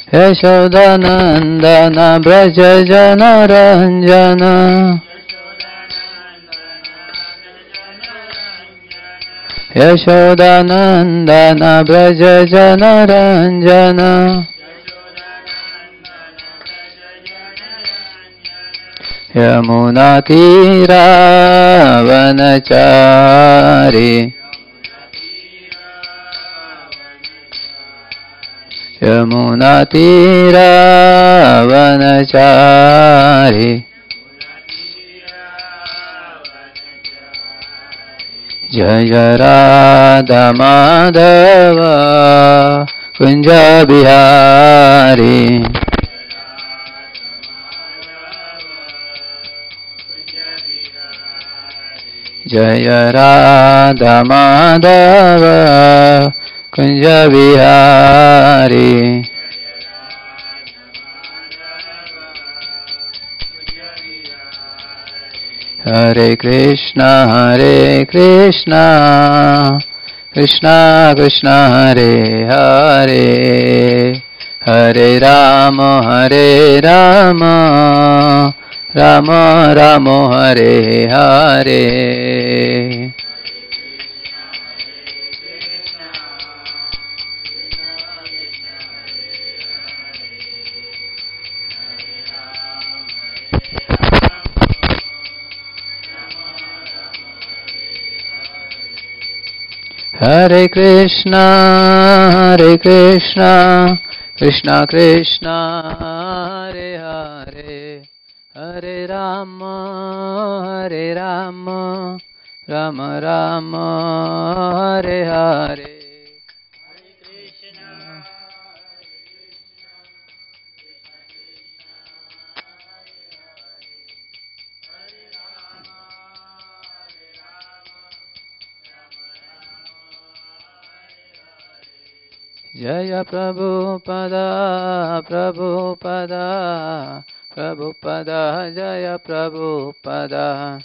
यशोदानन्दन व्रज जनरञ्जन यशोदानन्दन व्रज जनरञ्जन यमुनातीरावनचारि यमुनातीरावनचारि जय राधा माधव कुंज बिहारी जय राधा माधव कुंज बिहारी हरे कृष्णा कृष्णा कृष्णा हरे हरे हरे राम राम राम हरे हरे हरे कृष्णा कृष्णा कृष्णा हरे हरे हरे राम राम राम हरे हरे जय प्रभुपदा जय प्रभुपदा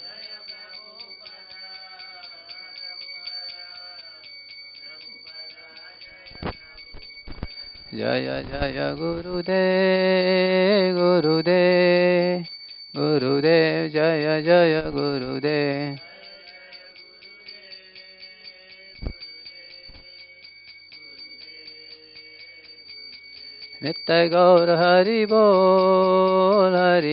जय जय गुरुदेव जय जय गुरुदेव नित्य गौर हरि बोल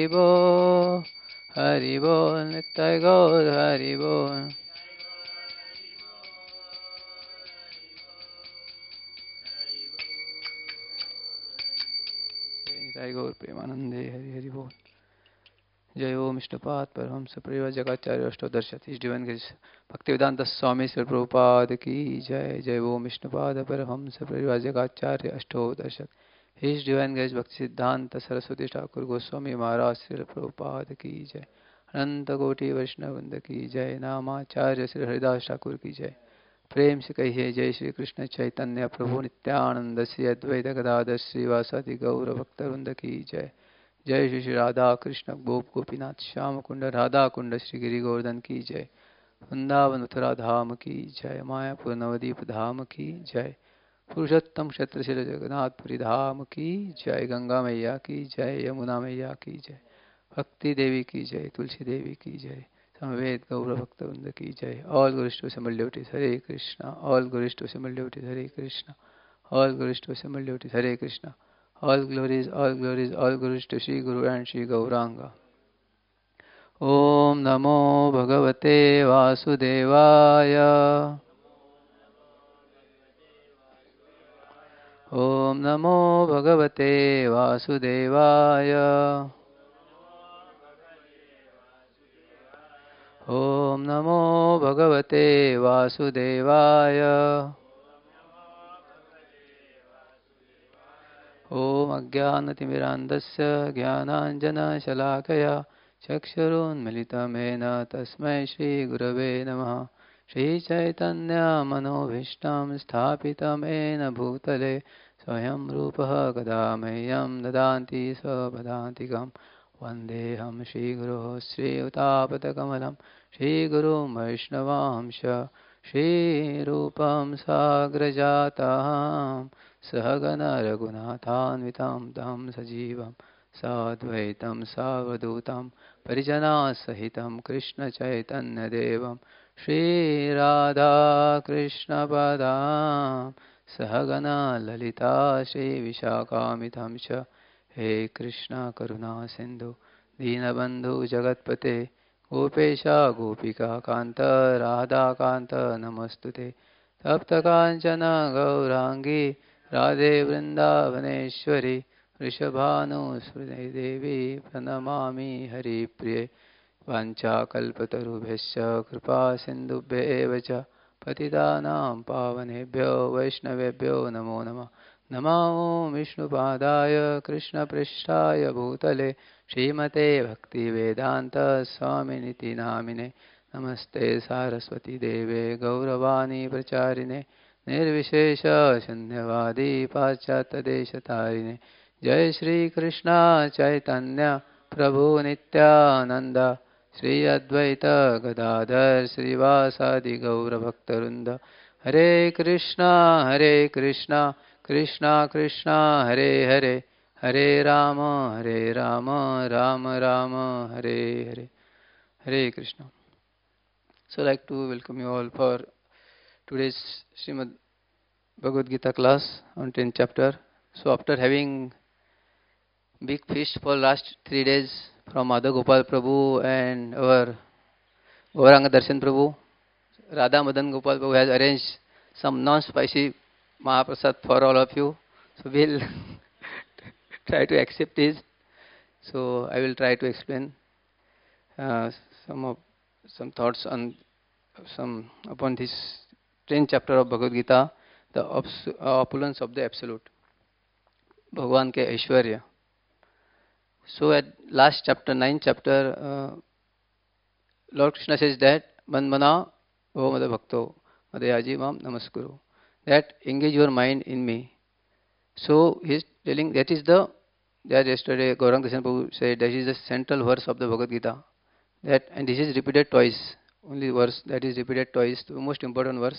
नित्य गौर हरि बोल नित्य गौर प्रेमानंदे हरि हरि बोल। जय ओम इष्टपाद परमहंस परिव्राजक जगताचार्य अष्टोदर्श डिवाइन ग्रेस भक्तिवेदांत स्वामी श्री प्रभुपाद की जय। जय ओम इष्टपाद परमहंस परिव्राजक जगताचार्य अष्टोदर्श his divine grace Bhakti Siddhanta Saraswati Thakur Goswami महाराज श्री प्रभुपाद की जय। अनंत कोटि वैष्णववृंद की जय। नामाचार्य श्री हरिदास ठाकुर की जय। प्रेम से कहिए जय श्री कृष्ण चैतन्य प्रभु नित्यानंद श्री अद्वैत गदाधर श्रीवासादि गौर भक्तवृंद की जय। जय श्री श्री राधा कृष्ण गोप गोपीनाथ श्याम कुंड राधा कुंड श्री गिरि गोवर्धन की जय। वृंदावन मथुरा धाम की जय। मायापुर नवदीप धाम की जय। पुरुषोत्तम क्षेत्रशील जगन्नाथपुरी धाम की जय। गंगा मैया की जय। यमुना मैया की जय। भक्ति देवी की जय। तुलसी देवी की जय। समवेत गौर भक्तवृंद की जय। All glories to assembled devotees Hare Krishna. All glories to assembled devotees Hare Krishna. All glories to assembled devotees Hare Krishna. All glories to Shri guru and Shri Gauranga. ओम नमो भगवते वासुदेवाय। ओम नमो भगवते वासुदेवाय। ओम नमो भगवते वासुदेवाय। ओम अज्ञानतिमिरान्धस्य ज्ञानाञ्जनशलाकया चक्षुरुन्मिलितमेन तस्मै श्रीगुरवे नमः। श्रीचैतन्यमनोभीष्टं स्थापितं येन भूतले स्वयं रूपः कदा मह्यं ददाति स्वपदान्तिकं। वन्देऽहं श्रीगुरोः श्रीयुतापदकमलं श्रीगुरुं वैष्णवांश श्रीरूपं साग्रजातं सहगना रघुनाथान्वितां तं सजीवं साद्वैतं सावधूतं परिजनासहितं कृष्णचैतन्यदेवं श्रीराधाकृष्णपदां सहगना ललिता श्रीविशाखामितं च हे कृष्ण करुणा सिन्धु दीनबन्धु जगत्पते गोपेशा गोपिका कान्त राधाकान्त नमस्तुते तप्तकाञ्चन गौराङ्गी राधे वृन्दावनेश्वरी वृषभानुसुते देवी प्रणमामि हरिप्रिये वाञ्छाकल्पतरुभ्यश्च कृपासिन्धुभ्येव च पतितानां पावनेभ्यो वैष्णवेभ्यो नमो नमः। नमो विष्णुपादाय कृष्णपृष्ठाय भूतले श्रीमते भक्तिवेदान्तस्वामिनिति नामिने नमस्ते सारस्वती देवे गौरवाणी प्रचारिणे निर्विशेष शून्यवादी पाश्चात्यदेशतारिणे जय श्री कृष्ण चैतन्य प्रभु नित्यानंद श्री अद्वैत गदाधर श्रीवासादि गौरभक्तवृंद हरे Krishna Krishna Krishna Hare Hare Hare Ram Ram Ram Hare Hare Hare Krishna. So I'd like to welcome you all for today's Srimad Bhagavad Gita class on 10th chapter. So after having big feast for last 3 days from Madha Gopal Prabhu and our Gauranga Darshan Prabhu, Radha Madan Gopal Prabhu has arranged some non-spicy Mahaprasad for all of you. So we'll try to accept this. So I will try to explain some thoughts on upon this 10th chapter of Bhagavad Gita, the opulence of the absolute, Bhagwan ke Aishwarya. So at last chapter, 9th chapter, Lord Krishna says that Manmana O Mada Bhakto Madayaji Mam Namaskuru, that engage your mind in me. So he is telling that yesterday Gauranga Darshan Prabhu said that is the central verse of the Bhagavad Gita. That, and this is repeated twice, only verse that is repeated twice, the most important verse.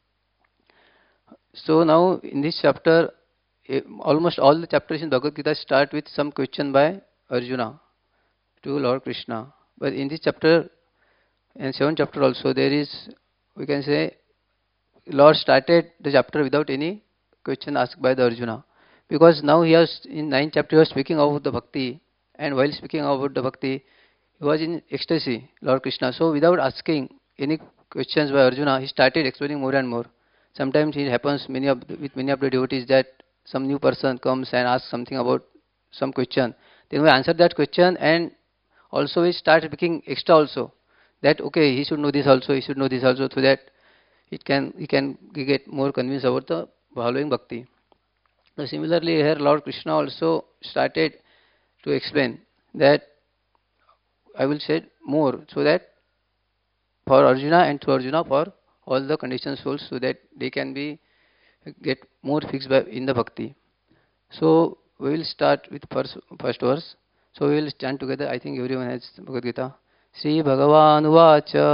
So now in this chapter, almost all the chapters in Bhagavad Gita start with some question by Arjuna to Lord Krishna. But in this chapter and 7th chapter also, there is, we can say, Lord started the chapter without any question asked by the Arjuna. Because now he was, in 9th chapter, he was speaking about the bhakti, and while speaking about the bhakti, he was in ecstasy, Lord Krishna. So without asking any questions by Arjuna, he started explaining more and more. Sometimes it happens with many of the devotees that some new person comes and asks something about some question. Then we answer that question, and also we start speaking extra also. That okay, he should know this also, he should know this also, so that he can get more convinced about the following bhakti. So similarly here Lord Krishna also started to explain that I will say more, so that for Arjuna and to Arjuna for all the conditioned souls, so that they can get more fixed in the bhakti. So we will start with first verse. So we will stand together. I think everyone has Bhagavad Gita. Sri Bhagavan Uvacha.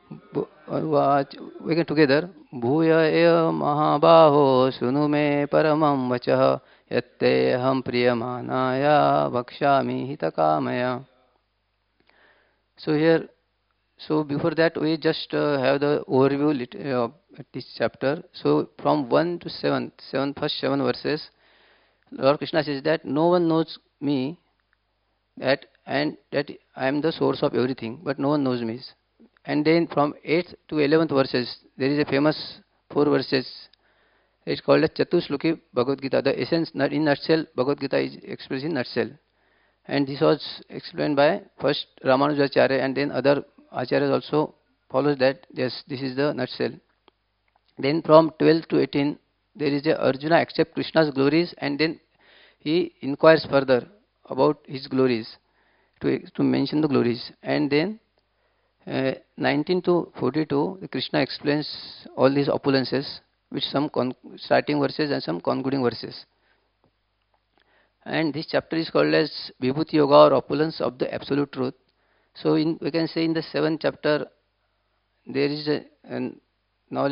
We can together. Bhuya eva mahabaho sunu me paramam vachah yatte ham priyamanaya bhakshami hitakamaya. So here, so before that we just have the overview of this chapter. So from 1 to 7, first 7 verses, Lord Krishna says that no one knows me, that I am the source of everything, but no one knows me. And then from 8th to 11th verses, there is a famous 4 verses. It's called as Chatusloki Bhagavad Gita. The essence, in nutshell, Bhagavad Gita is expressed in nutshell. And this was explained by first Ramanujacharya, and then other Acharyas also follows that, yes, this is the nutshell. Then from 12 to 18, there is a Arjuna accepts Krishna's glories, and then he inquires further about his glories, to mention the glories. And then 19 to 42, Krishna explains all these opulences with some starting verses and some concluding verses. And this chapter is called as Vibhuti Yoga, or opulence of the absolute truth. So we can say in the 7th chapter, there is a knowledge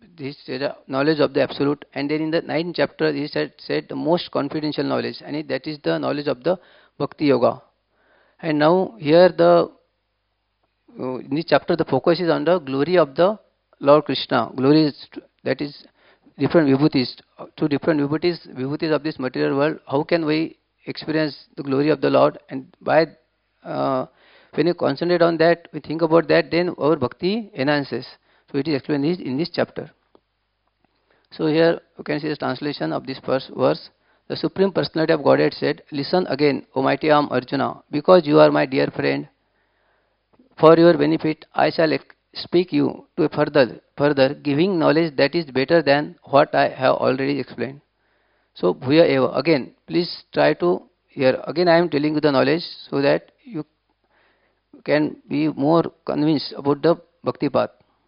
this knowledge of the absolute, and then in the ninth chapter he said the most confidential knowledge, and that is the knowledge of the bhakti yoga. And now here the in this chapter the focus is on the glory of the Lord Krishna. Glory is, that is different vibhutis, two different vibhutis of this material world. How can we experience the glory of the Lord? And by when you concentrate on that, we think about that, then our bhakti enhances. So it is explained in this chapter. So here you can see the translation of this first verse. The Supreme Personality of Godhead said, "Listen again, O mighty arm Arjuna, because you are my dear friend. For your benefit, I shall speak you to further, giving knowledge that is better than what I have already explained." So bhuya eva, again, please try to hear. Again I am telling you the knowledge so that you can be more convinced about the bhakti path.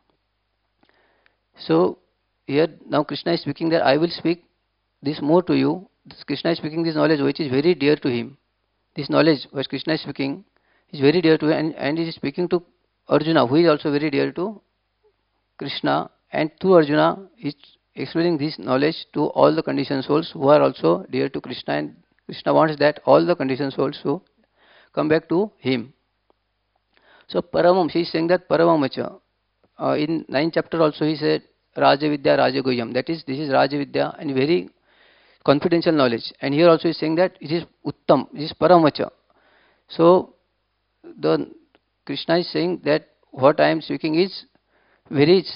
So here now Krishna is speaking that I will speak this more to you. Krishna is speaking this knowledge which is very dear to him. This knowledge which Krishna is speaking is very dear to him, and he is speaking to Arjuna, who is also very dear to Krishna, and through Arjuna is explaining this knowledge to all the conditioned souls who are also dear to Krishna, and Krishna wants that all the conditioned souls to come back to him. So Paramam, she is saying that Paramamacha. In 9th chapter also he said Raja Vidya Raja Guhyam. That is, this is Raja Vidya and very confidential knowledge. And here also he is saying that it is Uttam, it is Paramacha. So the Krishna is saying that what I am speaking is very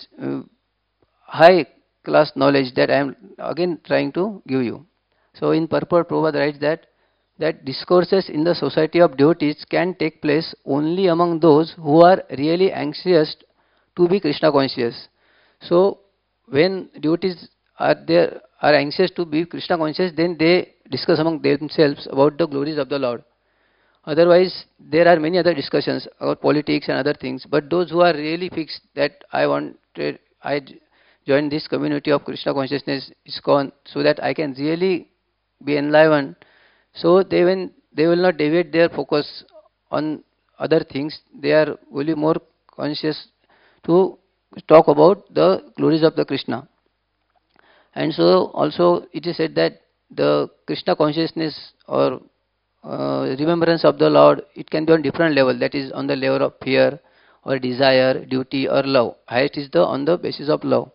high class knowledge that I am again trying to give you. So in purport, Prabhupada writes that discourses in the society of devotees can take place only among those who are really anxious to be Krishna conscious. So when devotees are anxious to be Krishna conscious, then they discuss among themselves about the glories of the Lord. Otherwise, there are many other discussions about politics and other things. But those who are really fixed that I join this community of Krishna consciousness ISKCON so that I can really be enlivened. So they will not deviate their focus on other things. They are only more conscious to talk about the glories of the Krishna. And so also it is said that the Krishna consciousness or remembrance of the Lord, it can be on different level. That is on the level of fear or desire, duty or love. Highest is on the basis of love.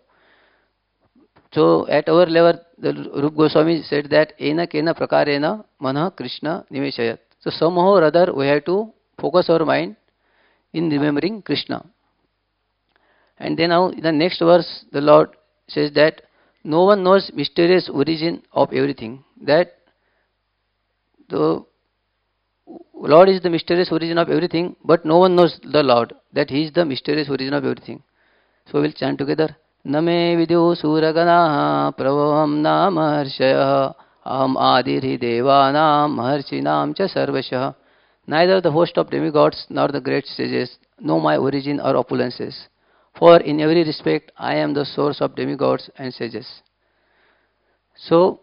So at our level, the Rupa Goswami said that ena kena prakarena manah Krishna nimeshayat. So somehow or other we have to focus our mind in remembering Krishna. And then now in the next verse the Lord says that no one knows mysterious origin of everything. That the Lord is the mysterious origin of everything, but no one knows the Lord, that He is the mysterious origin of everything. So we'll chant together. Name vidyo suraganaha prabhavam namarshaya aham adiri devanam maharchinam cha sarvashah. Neither the host of demigods nor the great sages know my origin or opulences. For in every respect I am the source of demigods and sages. So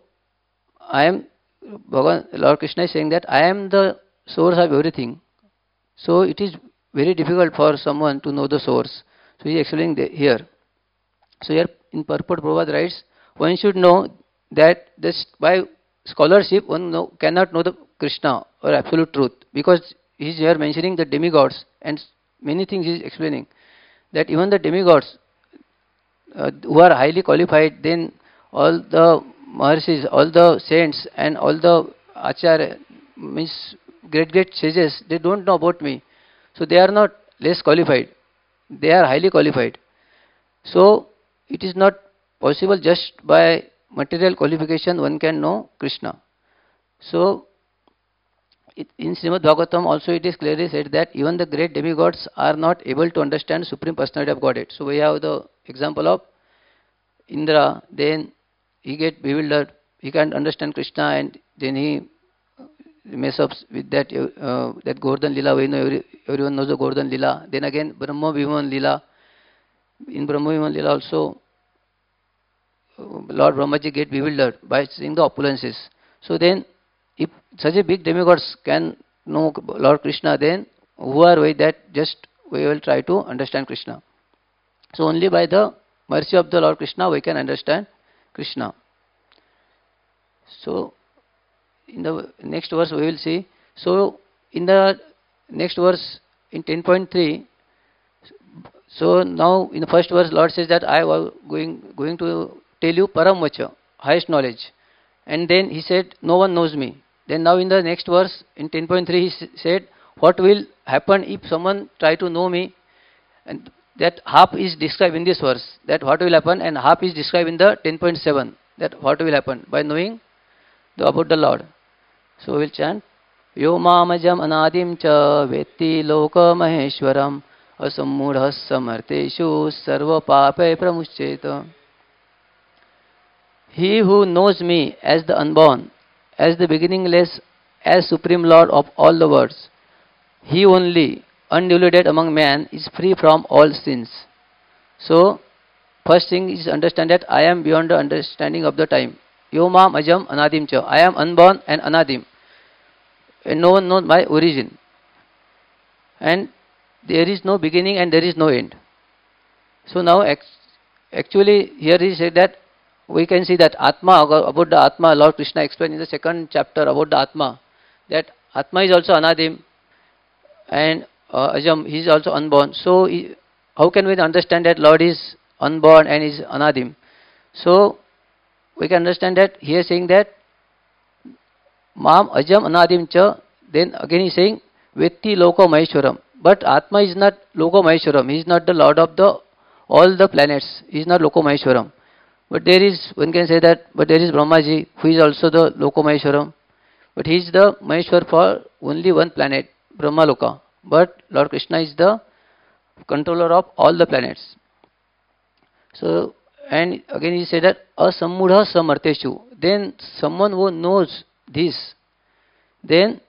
Lord Krishna is saying that I am the source of everything. So it is very difficult for someone to know the source. So he is explaining here. So here in purport Prabhupada writes, one should know that by scholarship one cannot know the Krishna or absolute truth, because he is here mentioning the demigods and many things he is explaining. That even the demigods who are highly qualified, then all the Maharshis, all the saints and all the Acharya, means great sages, they don't know about me. So they are not less qualified. They are highly qualified. So it is not possible just by material qualification one can know Krishna. So in Srimad Bhagavatam also it is clearly said that even the great demigods are not able to understand Supreme Personality of Godhead. So we have the example of Indra, then he get bewildered, he can't understand Krishna, and then he mess up with that Govardhan Lila. We know everyone knows the Govardhan Lila. Then again Brahma Viman Lila. In Brahma Viman Lila also Lord Brahmaji get bewildered by seeing the opulences. So then if such a big demigods can know Lord Krishna, then who are we that just we will try to understand Krishna. So only by the mercy of the Lord Krishna, we can understand Krishna. So, in the next verse we will see. So, in the next verse in 10.3, so now in the first verse Lord says that I was going to tell you param vacha, highest knowledge, and then he said no one knows me. Then now in the next verse in 10.3 he said what will happen if someone try to know me, and that half is described in this verse, that what will happen, and half is described in the 10.7, that what will happen by knowing about the Lord. So we will chant Yo mamajam anadim cha vetti loka maheshwaram asammudhas samarteshu sarva pape pramuscheta. He who knows me as the unborn, as the beginningless, as Supreme Lord of all the worlds, he only, undiluted among man, is free from all sins. So, first thing is understand that I am beyond the understanding of the time. Yo mam ajam anadim cha. I am unborn and anadim. And no one knows my origin. And there is no beginning and there is no end. So now actually here he said that we can see that Atma, about the Atma, Lord Krishna explained in the second chapter about the Atma, that Atma is also anadim and ajam, he is also unborn. So how can we understand that Lord is unborn and is anadim? So we can understand that here saying that Mam ajam anadim cha, then again he is saying Vetti loko maheshwaram. But Atma is not loko maheshwaram. He is not the Lord of all the planets. He is not loko maheshwaram. But there is, one can say that, but there is Brahmaji who is also the loko maheshwaram. But he is the Maheshwar for only one planet, Brahma Loka. But Lord Krishna is the controller of all the planets. So, and again he said that asammudha samarteshu. Then someone who knows this, then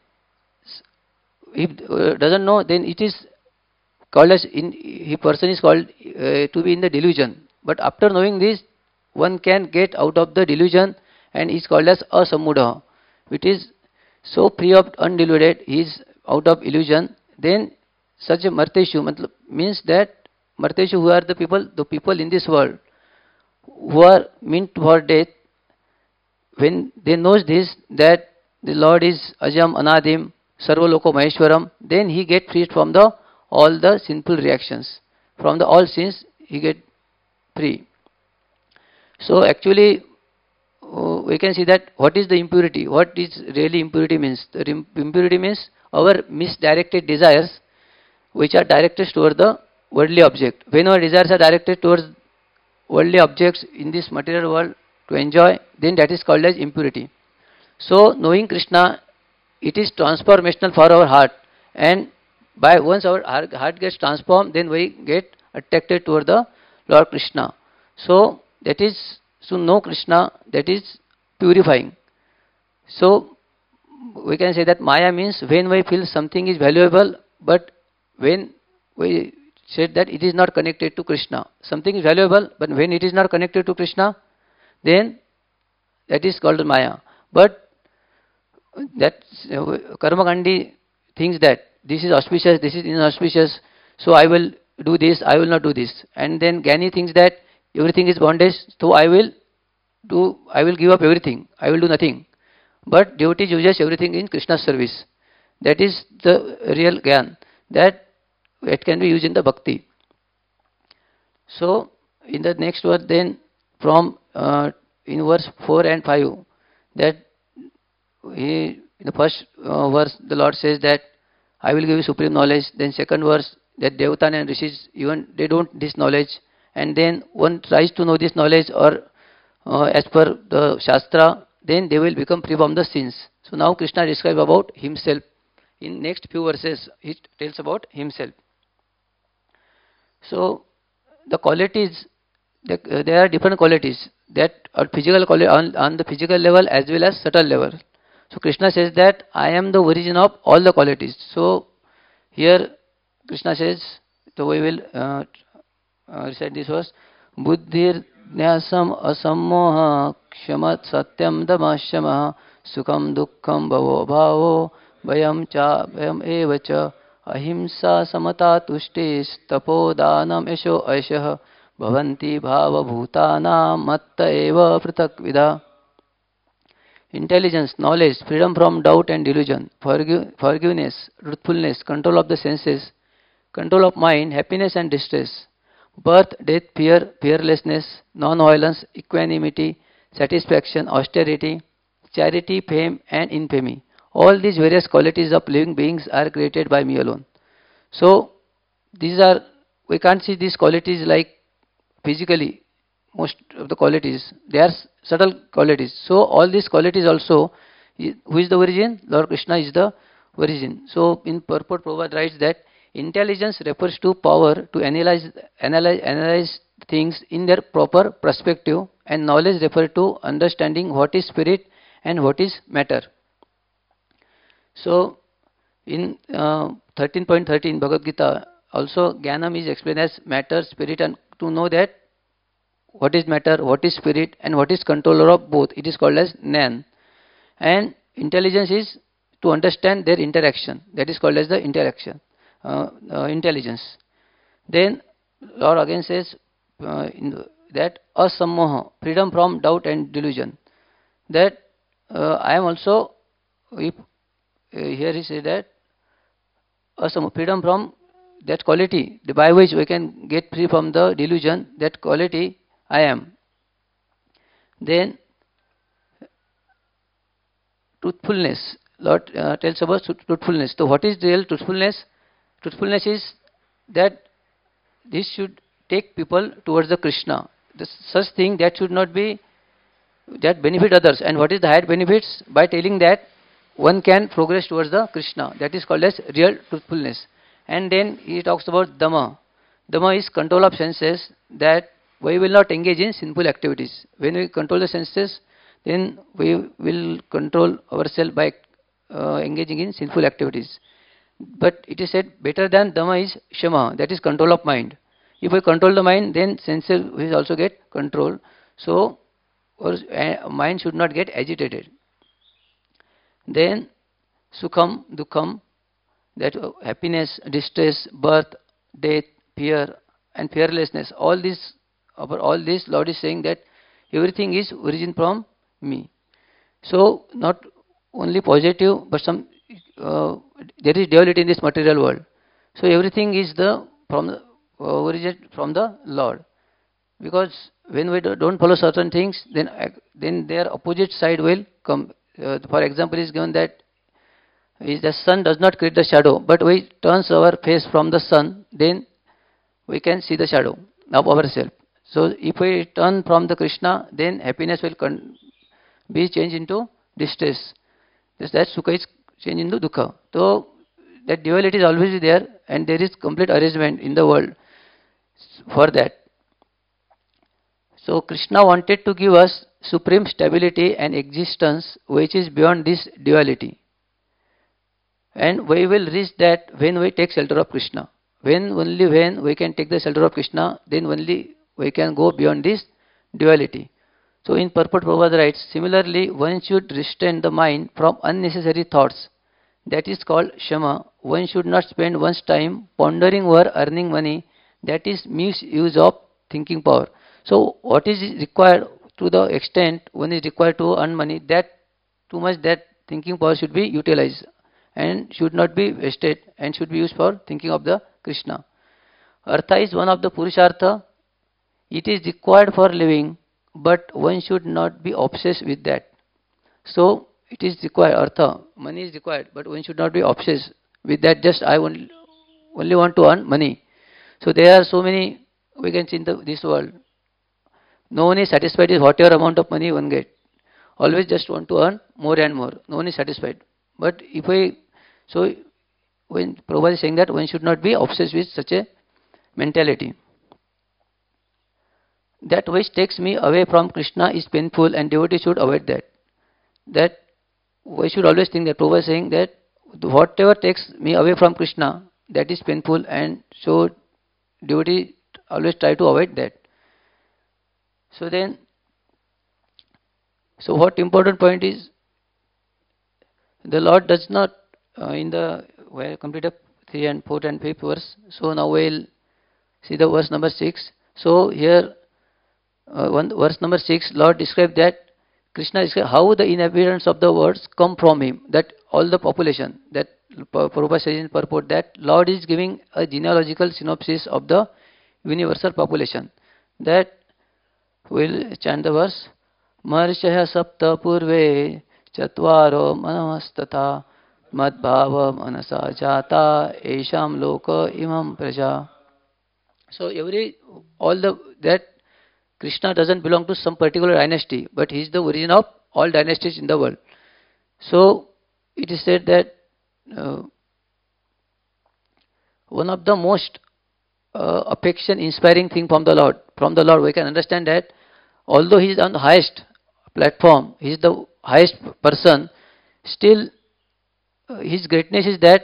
if doesn't know, then it is called as he person is called to be in the delusion. But after knowing this, one can get out of the delusion and is called as asammudha, which is so free of undiluted, he is out of illusion. Then such a marteshu means that marteshu, who are the people in this world who are meant for death, when they knows this, that the Lord is ajam anadim sarva loko maheshwaram, then he get freed from all the sinful reactions, from all sins he get free. So actually we can see that what is the impurity, what is really impurity means. The impurity means our misdirected desires which are directed toward the worldly object. When our desires are directed towards worldly objects in this material world to enjoy, then that is called as impurity. So knowing Krishna, it is transformational for our heart, and by once our heart gets transformed, then we get attracted toward the Lord Krishna. So that is, to know Krishna, that is purifying. So we can say that Maya means when we feel something is valuable, but when we said that it is not connected to Krishna. Something is valuable, but when it is not connected to Krishna, then that is called Maya. But that Karma Kandi thinks that this is auspicious, this is inauspicious, so I will do this, I will not do this. And then Gyani thinks that everything is bondage, so I will give up everything, I will do nothing. But devotee uses everything in Krishna's service. That is the real Gyan, that it can be used in the bhakti. So in the next verse, then from in verse 4 and 5, that in the first verse the Lord says that I will give you supreme knowledge. Then second verse, that Devatan and Rishis, even they don't this knowledge, and then one tries to know this knowledge or as per the Shastra, then they will become free from the sins. So now Krishna describes about himself. In next few verses, he tells about himself. So the qualities, there are different qualities that are physical on the physical level as well as subtle level. So Krishna says that I am the origin of all the qualities. So here Krishna says, so we will recite this verse. Buddhir Nyasam asammoha kshamat satyam damashamaha sukham dukkham bhavo bhavo vayam evacha ahimsa samata tushtis tapodanam esho aishah bhavanti bhava bhutanam matta eva prithaktvidha. Intelligence, knowledge, freedom from doubt and delusion, forgiveness, truthfulness, control of the senses, control of mind, happiness and distress, birth, death, fear, fearlessness, non-violence, equanimity, satisfaction, austerity, charity, fame and infamy. All these various qualities of living beings are created by me alone. So, these are, we can't see these qualities like physically, most of the qualities, they are subtle qualities. So, all these qualities also, who is the origin? Lord Krishna is the origin. So, in purport, Prabhupada writes that intelligence refers to power to analyze things in their proper perspective, and knowledge refers to understanding what is spirit and what is matter. So, in 13.13 Bhagavad Gita, also Jnanam is explained as matter, spirit, and to know that what is matter, what is spirit, and what is controller of both, it is called as Jnan. And intelligence is to understand their interaction, that is called as the intelligence. Then Lord again says that asammoha, freedom from doubt and delusion. That I am also, if here he said that asammoha, freedom from that quality by which we can get free from the delusion, that quality I am. Then truthfulness, Lord tells about truthfulness. So what is real truthfulness? Truthfulness is that this should take people towards the Krishna. Such thing that should not be, that benefit others. And what is the higher benefits? By telling that one can progress towards the Krishna. That is called as real truthfulness. And then he talks about Dhamma. Dhamma is control of senses, that we will not engage in sinful activities. When we control the senses, then we will control ourselves by engaging in sinful activities. But it is said better than Dhamma is Shama, that is control of mind. If we control the mind, then senses will also get control. So, our mind should not get agitated. Then Sukham, Dukham, that happiness, distress, birth, death, fear and fearlessness, all this, Lord is saying that everything is origin from me. So, not only positive, but some there is duality in this material world. So everything is from the origin from the Lord. Because when we don't follow certain things, then their opposite side will come. For example, is given that is the sun does not create the shadow, but we turns our face from the sun, then we can see the shadow of ourselves. So if we turn from the Krishna, then happiness will be changed into distress. That sukha is changed into dukkha. So that duality is always there, and there is complete arrangement in the world for that. So Krishna wanted to give us supreme stability and existence which is beyond this duality. And we will reach that when we take shelter of Krishna. Only when we can take the shelter of Krishna, then only we can go beyond this duality. So in purport, Prabhupada writes, similarly, one should restrain the mind from unnecessary thoughts. That is called Shama. One should not spend one's time pondering over earning money. That is misuse of thinking power. So what is required, to the extent one is required to earn money, that too much that thinking power should be utilized and should not be wasted and should be used for thinking of the Krishna. Artha is one of the Purushartha. It is required for living, but one should not be obsessed with that. So it is required, Artha, money is required, but one should not be obsessed with that. Just I only want to earn money. So there are so many, we can see in this world. No one is satisfied with whatever amount of money one gets. Always just want to earn more and more. No one is satisfied. But when Prabhupada is saying that one should not be obsessed with such a mentality. That which takes me away from Krishna is painful, and devotee should avoid that. That we should always think that Prabhupada is saying that whatever takes me away from Krishna, that is painful, and so devotee always try to avoid that. So what important point is, the Lord does not, we have completed 3 and 4 and 5th verse. So now we will see the verse number 6. So here, verse number 6, Lord described that Krishna described how the inhabitants of the words come from him, that all the population, that Prabhupada says in purport that Lord is giving a genealogical synopsis of the universal population. That we'll chant the verse. Marshaya sapta purve chatvaro manamastata madbhava manasa jata esham loka imam praja. So all the that Krishna doesn't belong to some particular dynasty, but he is the origin of all dynasties in the world. So it is said that one of the most affection inspiring thing from the Lord we can understand that although he is on the highest platform, he is the highest person, still his greatness is that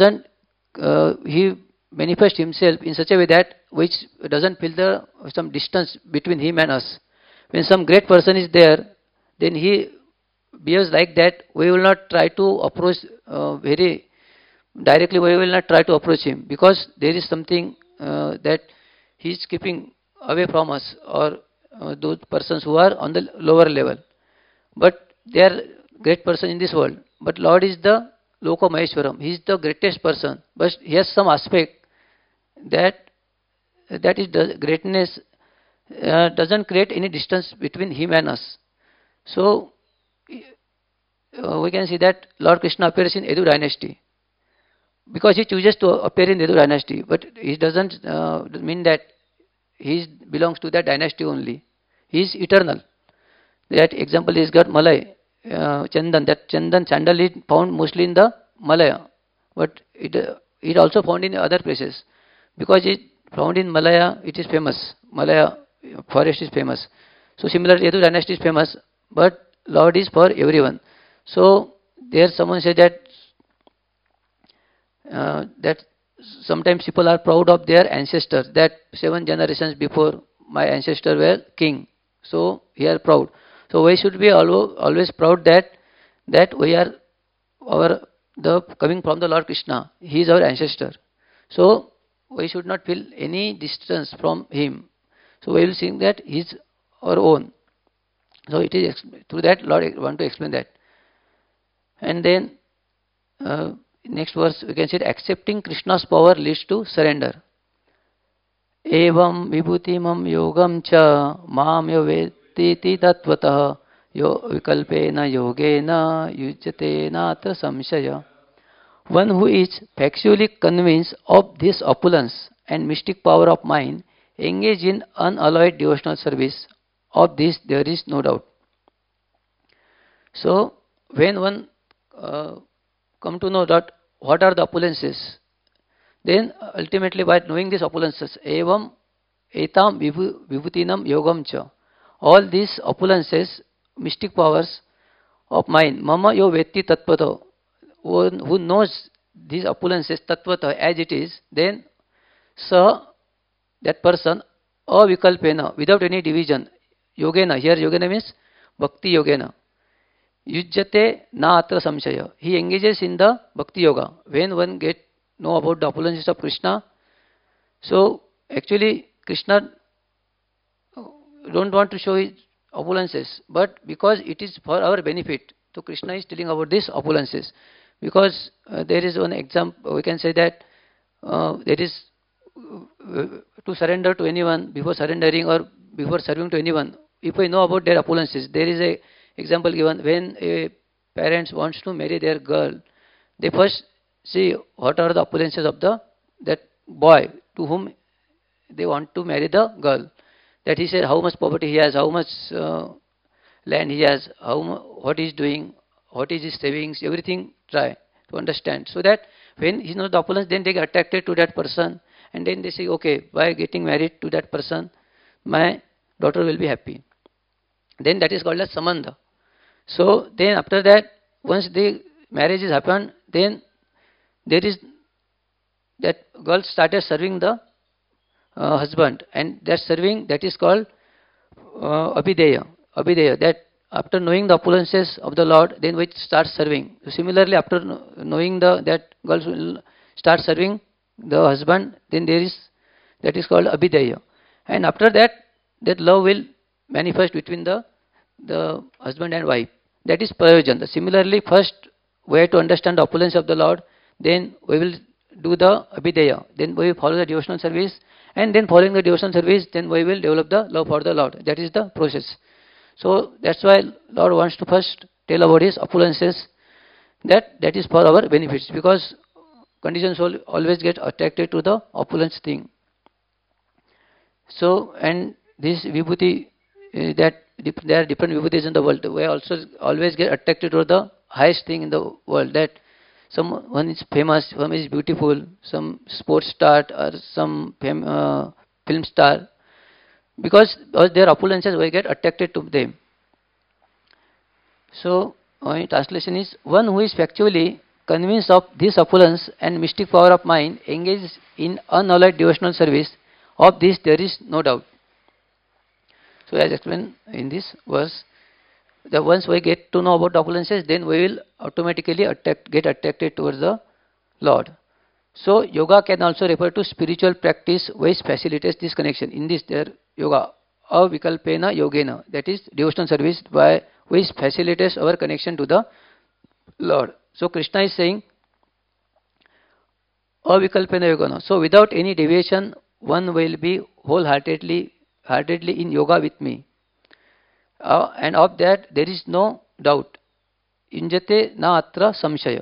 he manifests himself in such a way that which doesn't feel the some distance between him and us. When some great person is there, then he behaves like that. We will not try to approach very directly. We will not try to approach him because there is something that he is keeping away from us, or those persons who are on the lower level. But they are great person in this world. But Lord is the Loka Maheshwaram. He is the greatest person. But he has some aspect that is the greatness doesn't create any distance between him and us. So we can see that Lord Krishna appears in Edu dynasty because he chooses to appear in Edu dynasty, but it doesn't mean that he belongs to that dynasty only. He is eternal. That example is got Malay Chandan. That Chandan sandal is found mostly in the Malaya, but it also found in other places. Because it found in Malaya, it is famous. Malaya forest is famous. So similarly, Yadu dynasty is famous, but Lord is for everyone. So there someone said that sometimes people are proud of their ancestors. That 7 generations before my ancestors were king. So we are proud. So we should be always proud that we are coming from the Lord Krishna. He is our ancestor. So we should not feel any distance from him. So we will think that he is our own. So it is through that Lord want to explain that. And then next verse we can say accepting Krishna's power leads to surrender. Evam vibhutimam yogam cha mam yo vettiti tatvatah yo vikalpena yogena yujyate natra samshaya. One who is factually convinced of this opulence and mystic power of mind engage in unalloyed devotional service. Of this there is no doubt. So when one come to know that what are the opulences, then ultimately by knowing these opulences, evam etam vibhutinam yogam cha, all these opulences, mystic powers of mind, mama yo vetti tatpato, one who knows these opulences tattvata as it is, then sa, that person, avikalpena, without any division, yogena, here yogena means bhakti yogena, yujyate na atra samshaya, he engages in the bhakti yoga. When one get know about the opulences of Krishna, so actually Krishna don't want to show his opulences, but because it is for our benefit, so Krishna is telling about these opulences. Because there is one example, we can say that there is to surrender to anyone before surrendering or before serving to anyone. If we know about their opulences, there is a example given when a parents wants to marry their girl, they first see what are the opulences of that boy to whom they want to marry the girl. That he said how much property he has, how much land he has, what he is doing, what is his savings, everything try to understand. So that when he knows the opulence, then they get attracted to that person, and then they say, okay, by getting married to that person, my daughter will be happy. Then that is called as samandha. So then after that, once the marriage is happened, then there is that girl started serving the husband, and that serving, that is called abhideya. That after knowing the opulences of the Lord, then we start serving. So similarly, after knowing that girls will start serving the husband, then there is that is called abhideya. And after that, that love will manifest between the husband and wife. That is prayojan. Similarly, first we have to understand the opulence of the Lord, then we will do the abhideya, then we will follow the devotional service, and then following the devotional service, then we will develop the love for the Lord. That is the process. So that's why Lord wants to first tell about His opulences, that is for our benefits, because conditions will always get attracted to the opulence thing. So, and this vibhuti, that there are different vibhutis in the world. We also always get attracted to the highest thing in the world. That someone is famous, one is beautiful, some sports star or some film star. Because their opulences, we get attracted to them. So, my translation is, one who is factually convinced of this opulence and mystic power of mind engages in unalloyed devotional service. Of this there is no doubt. So as explained in this verse, that once we get to know about opulences, then we will automatically get attracted towards the Lord. So yoga can also refer to spiritual practice which facilitates this connection. In this there yoga, avikalpena yogena, that is devotional service by which facilitates our connection to the Lord. So Krishna is saying, avikalpena yogena. So without any deviation, one will be wholeheartedly in yoga with me. And of that there is no doubt. Injate na atra samshaya.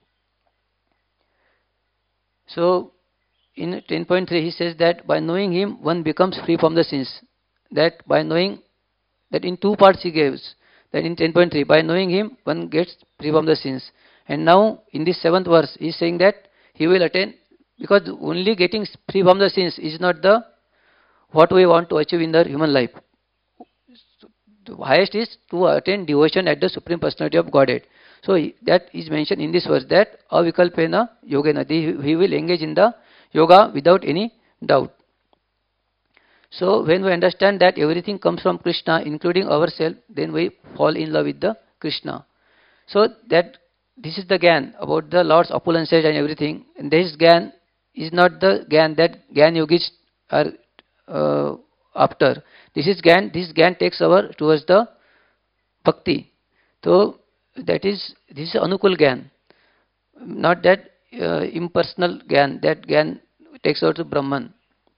So in 10.3 he says that by knowing him one becomes free from the sins. That by knowing, that in two parts he gives. That in 10.3, by knowing him one gets free from the sins. And now in this 7th verse he is saying that he will attain, because only getting free from the sins is not the what we want to achieve in the human life. The highest is to attain devotion at the Supreme Personality of Godhead. So that is mentioned in this verse, that avikalpena yogena, he will engage in the yoga without any doubt. So when we understand that everything comes from Krishna, including ourselves, then we fall in love with the Krishna. So that this is the Gyan about the Lord's opulences and everything. And this Gyan is not the Gyan that Gyan yogis are after. This is Gyan. This Gyan takes our towards the Bhakti. So that is, this is Anukul Gyan, not that impersonal Gyan. That Gyan takes over to Brahman.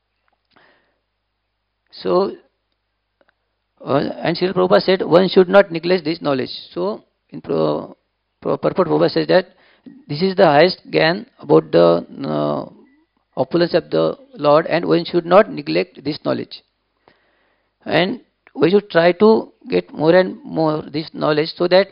So, and Srila Prabhupada said, one should not neglect this knowledge. So, in purport Prabhupada says that this is the highest Gyan about the opulence of the Lord, and one should not neglect this knowledge. And we should try to get more and more this knowledge, so that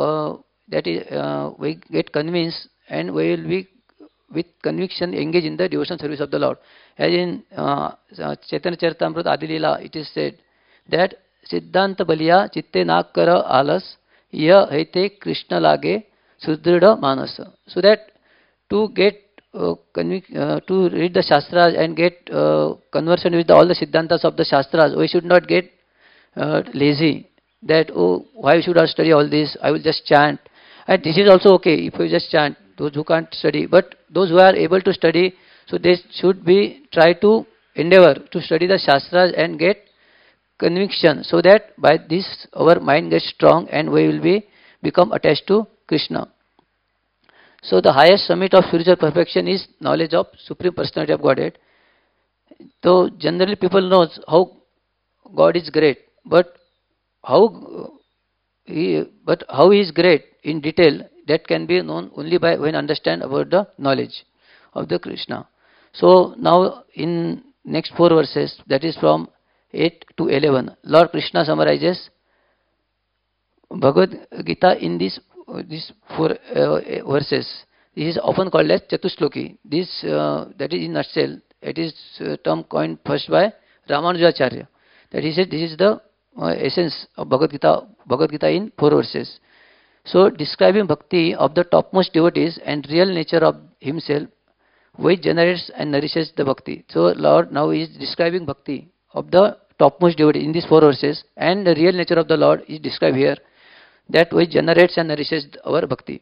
we get convinced, and we will be with conviction engage in the devotional service of the Lord. As in Chaitanya Charitamrita Adi Leela, it is said that Siddhanta Baliya Chitte Nakkara Alas Ya Haite Krishna Lage Sudrida Manasa. So that to get to read the Shastras and get conversion with all the Siddhantas of the Shastras, we should not get lazy. That, oh, why should I study all this? I will just chant. And this is also okay if you just chant, those who can't study. But those who are able to study, so they should be try to endeavor to study the Shastras and get conviction, so that by this our mind gets strong and we will become attached to Krishna. So the highest summit of spiritual perfection is knowledge of Supreme Personality of Godhead. So generally people knows how God is great, but how he is great in detail, that can be known only by when understand about the knowledge of the Krishna. So now in next 4 verses, that is from 8 to 11, Lord Krishna summarizes Bhagavad Gita in these 4 verses. This is often called as Chatusloki. This that is in nutshell. It is term coined first by Ramanujacharya. That he said this is the essence of Bhagavad Gita in 4 verses. So describing bhakti of the topmost devotees and real nature of himself, which generates and nourishes the bhakti. So Lord now is describing bhakti of the topmost devotee in these 4 verses, and the real nature of the Lord is described here, that which generates and nourishes our bhakti.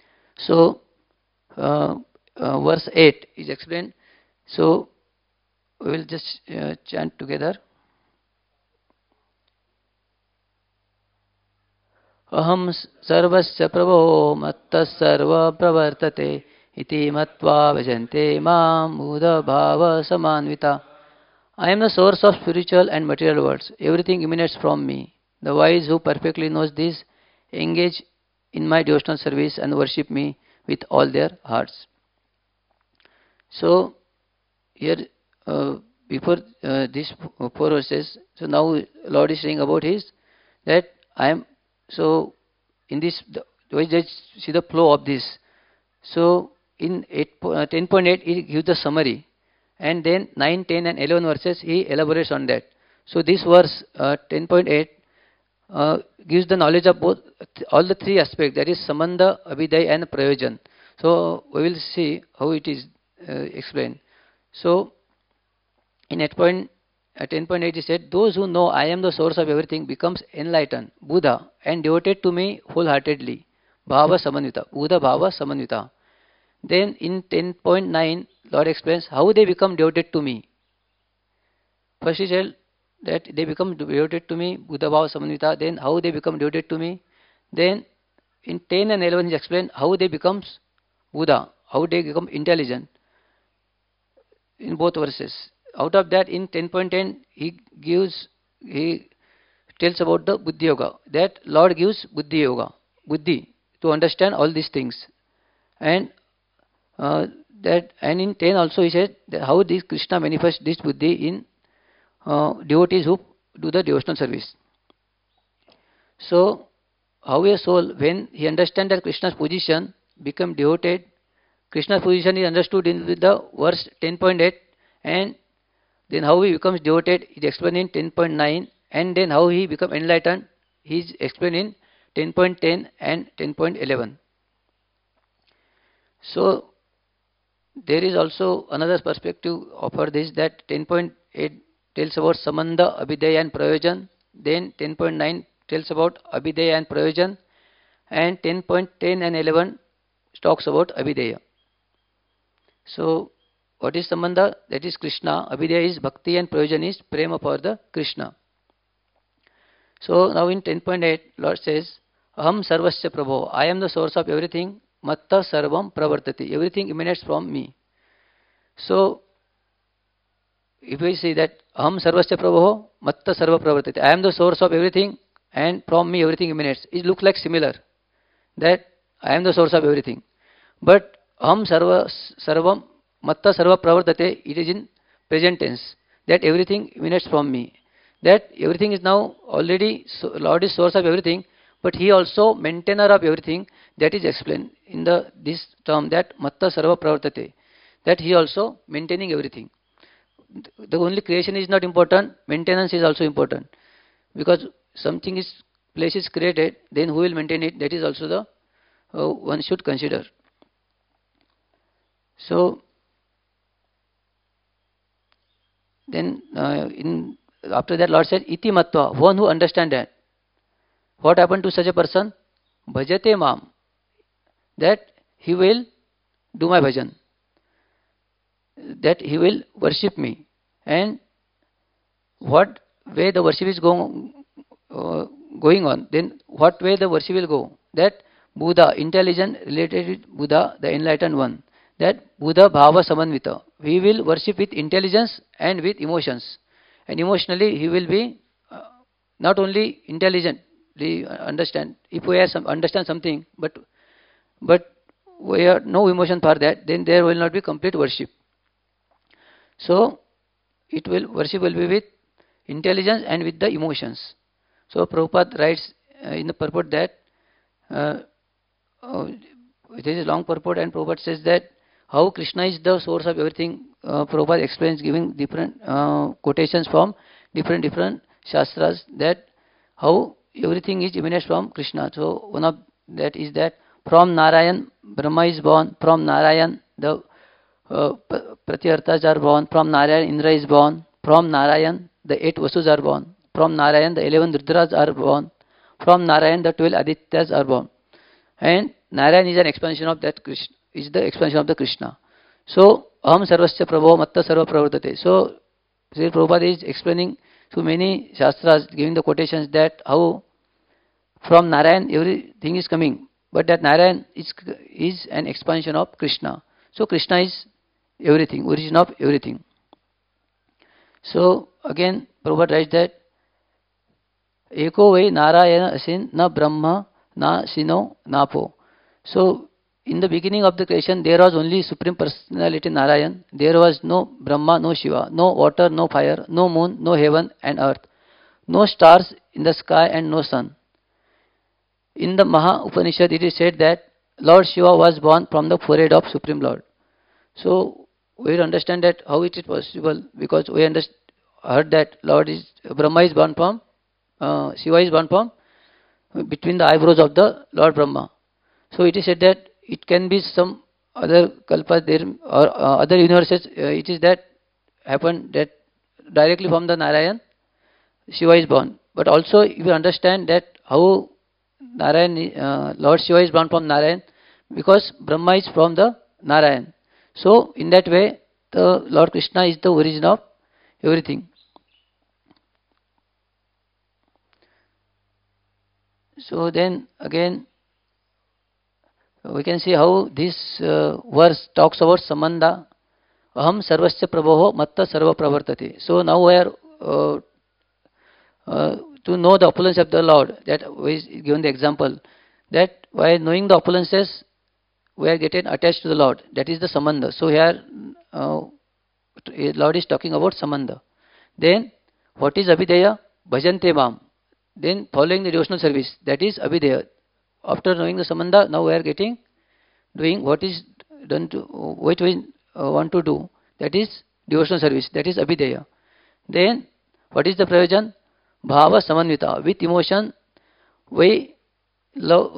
So verse 8 is explained. So we will just chant together. Aham sarvasya prabho matta sarva pravartate iti matva bhajante mam buddha bhava samanvita. I am the source of spiritual and material worlds. Everything emanates from me. The wise who perfectly knows this engage in my devotional service and worship me with all their hearts. So here before these four verses, so now Lord is saying about his that I am. So in this, we just see the flow of this. So in 10.8 he gives the summary, and then 9, 10 and 11 verses he elaborates on that. So this verse 10.8 gives the knowledge of both all the three aspects, that is Sambandha, Abhiday and Prayojan. So we will see how it is explained. So in 10.8 he said, those who know I am the source of everything becomes enlightened, Buddha, and devoted to me wholeheartedly. Bhava Samanvita, Buddha Bhava Samanvita. Then in 10.9 Lord explains how they become devoted to me. First he said that they become devoted to me, Buddha Bhava Samanvita. Then how they become devoted to me. Then in 10 and 11 he explained how they becomes Buddha, how they become intelligent in both verses. Out of that, in 10.10 he tells about the Buddhi Yoga, that Lord gives Buddhi Yoga, Buddhi, to understand all these things. And in 10 also he said that how this Krishna manifests this Buddhi in devotees who do the devotional service. So how a soul, when he understands that Krishna's position, become devoted. Krishna's position is understood in the verse 10.8, and then how he becomes devoted is explained in 10.9, and then how he becomes enlightened is explained in 10.10 and 10.11. So there is also another perspective offered this, that 10.8 tells about Sambandha, Abhiday and Prayojan. Then 10.9 tells about Abhiday and Prayojan, and 10.10 and 11 talks about Abhideya. So what is Sambandha? That is Krishna. Abhideya is Bhakti, and Prayojan is Prema for the Krishna. So now in 10.8 Lord says, Aham Sarvasya Prabho, I am the source of everything. Matta Sarvam Pravartati, everything emanates from me. So if we say that Aham Sarvasya Prabho Matta Sarva Pravartati, I am the source of everything and from me everything emanates, it looks like similar, that I am the source of everything. But Aham Sarvam Matta Sarva Pravartate, it is in present tense, that everything emanates from me. That everything is now already, Lord is source of everything, but he also maintainer of everything. That is explained in this term, that Matta Sarva Pravartate, that he also maintaining everything. The only creation is not important, maintenance is also important. Because place is created, then who will maintain it? That is also the one should consider. So then after that Lord said, Iti Matva, one who understands that. What happened to such a person? Bhajate Mam, that he will do my bhajan, that he will worship me. And what way the worship is going on, then what way the worship will go? That Buddha, intelligent related with Buddha, the enlightened one, that Buddha Bhava Samanvita, he will worship with intelligence and with emotions. And emotionally he will be not only intelligent, understand. If we have understand something, but we have no emotion for that, then there will not be complete worship. So worship will be with intelligence and with the emotions. So Prabhupada writes in the purport that it is a long purport, and Prabhupada says that how Krishna is the source of everything. Prabhupada explains, giving different quotations from different shastras, that how everything is emanates from Krishna. So one of that is that from Narayan Brahma is born, from Narayan the Pratyarthas are born, from Narayan Indra is born, from Narayan the 8 Vasus are born, from Narayan the 11 Rudras are born, from Narayan the 12 Adityas are born. And Narayan is an expansion of that Krishna, is the expansion of the Krishna. So Aham Sarvasya Prabho Matta Sarva Pravartate. So Sri Prabhupada is explaining through many shastras, giving the quotations that how from Narayan everything is coming, but that Narayan is an expansion of Krishna. So Krishna is everything, origin of everything. So again, Prabhupada writes that Eko vai Narayana asin na Brahma na Sino napo. So in the beginning of the creation, there was only Supreme Personality Narayan. There was no Brahma, no Shiva, no water, no fire, no moon, no heaven and earth, no stars in the sky and no sun. In the Maha Upanishad, it is said that Lord Shiva was born from the forehead of Supreme Lord. So we understand that how it is possible, because we heard that Brahma is born from Shiva is born from between the eyebrows of the Lord Brahma. So it is said that it can be some other kalpas there or other universes. It is that happened that directly from the Narayan Shiva is born. But also if you understand that how Narayan Lord Shiva is born from Narayan, because Brahma is from the Narayan. So in that way the Lord Krishna is the origin of everything. So then again we can see how this verse talks about Samanda. Aham sarvasya prabho matta sarva pravartate. So now we are to know the opulence of the Lord, that is given the example that by knowing the opulences we are getting attached to the Lord. That is the Samanda. So here Lord is talking about Samanda. Then what is Abhideya? Bhajante Mam. Then following the devotional service, that is Abhideya. After knowing the Samanda, now we are doing what is done to what we want to do, that is devotional service, that is Abhideya. Then what is the Prayojan? Bhava Samanvita. With emotion we love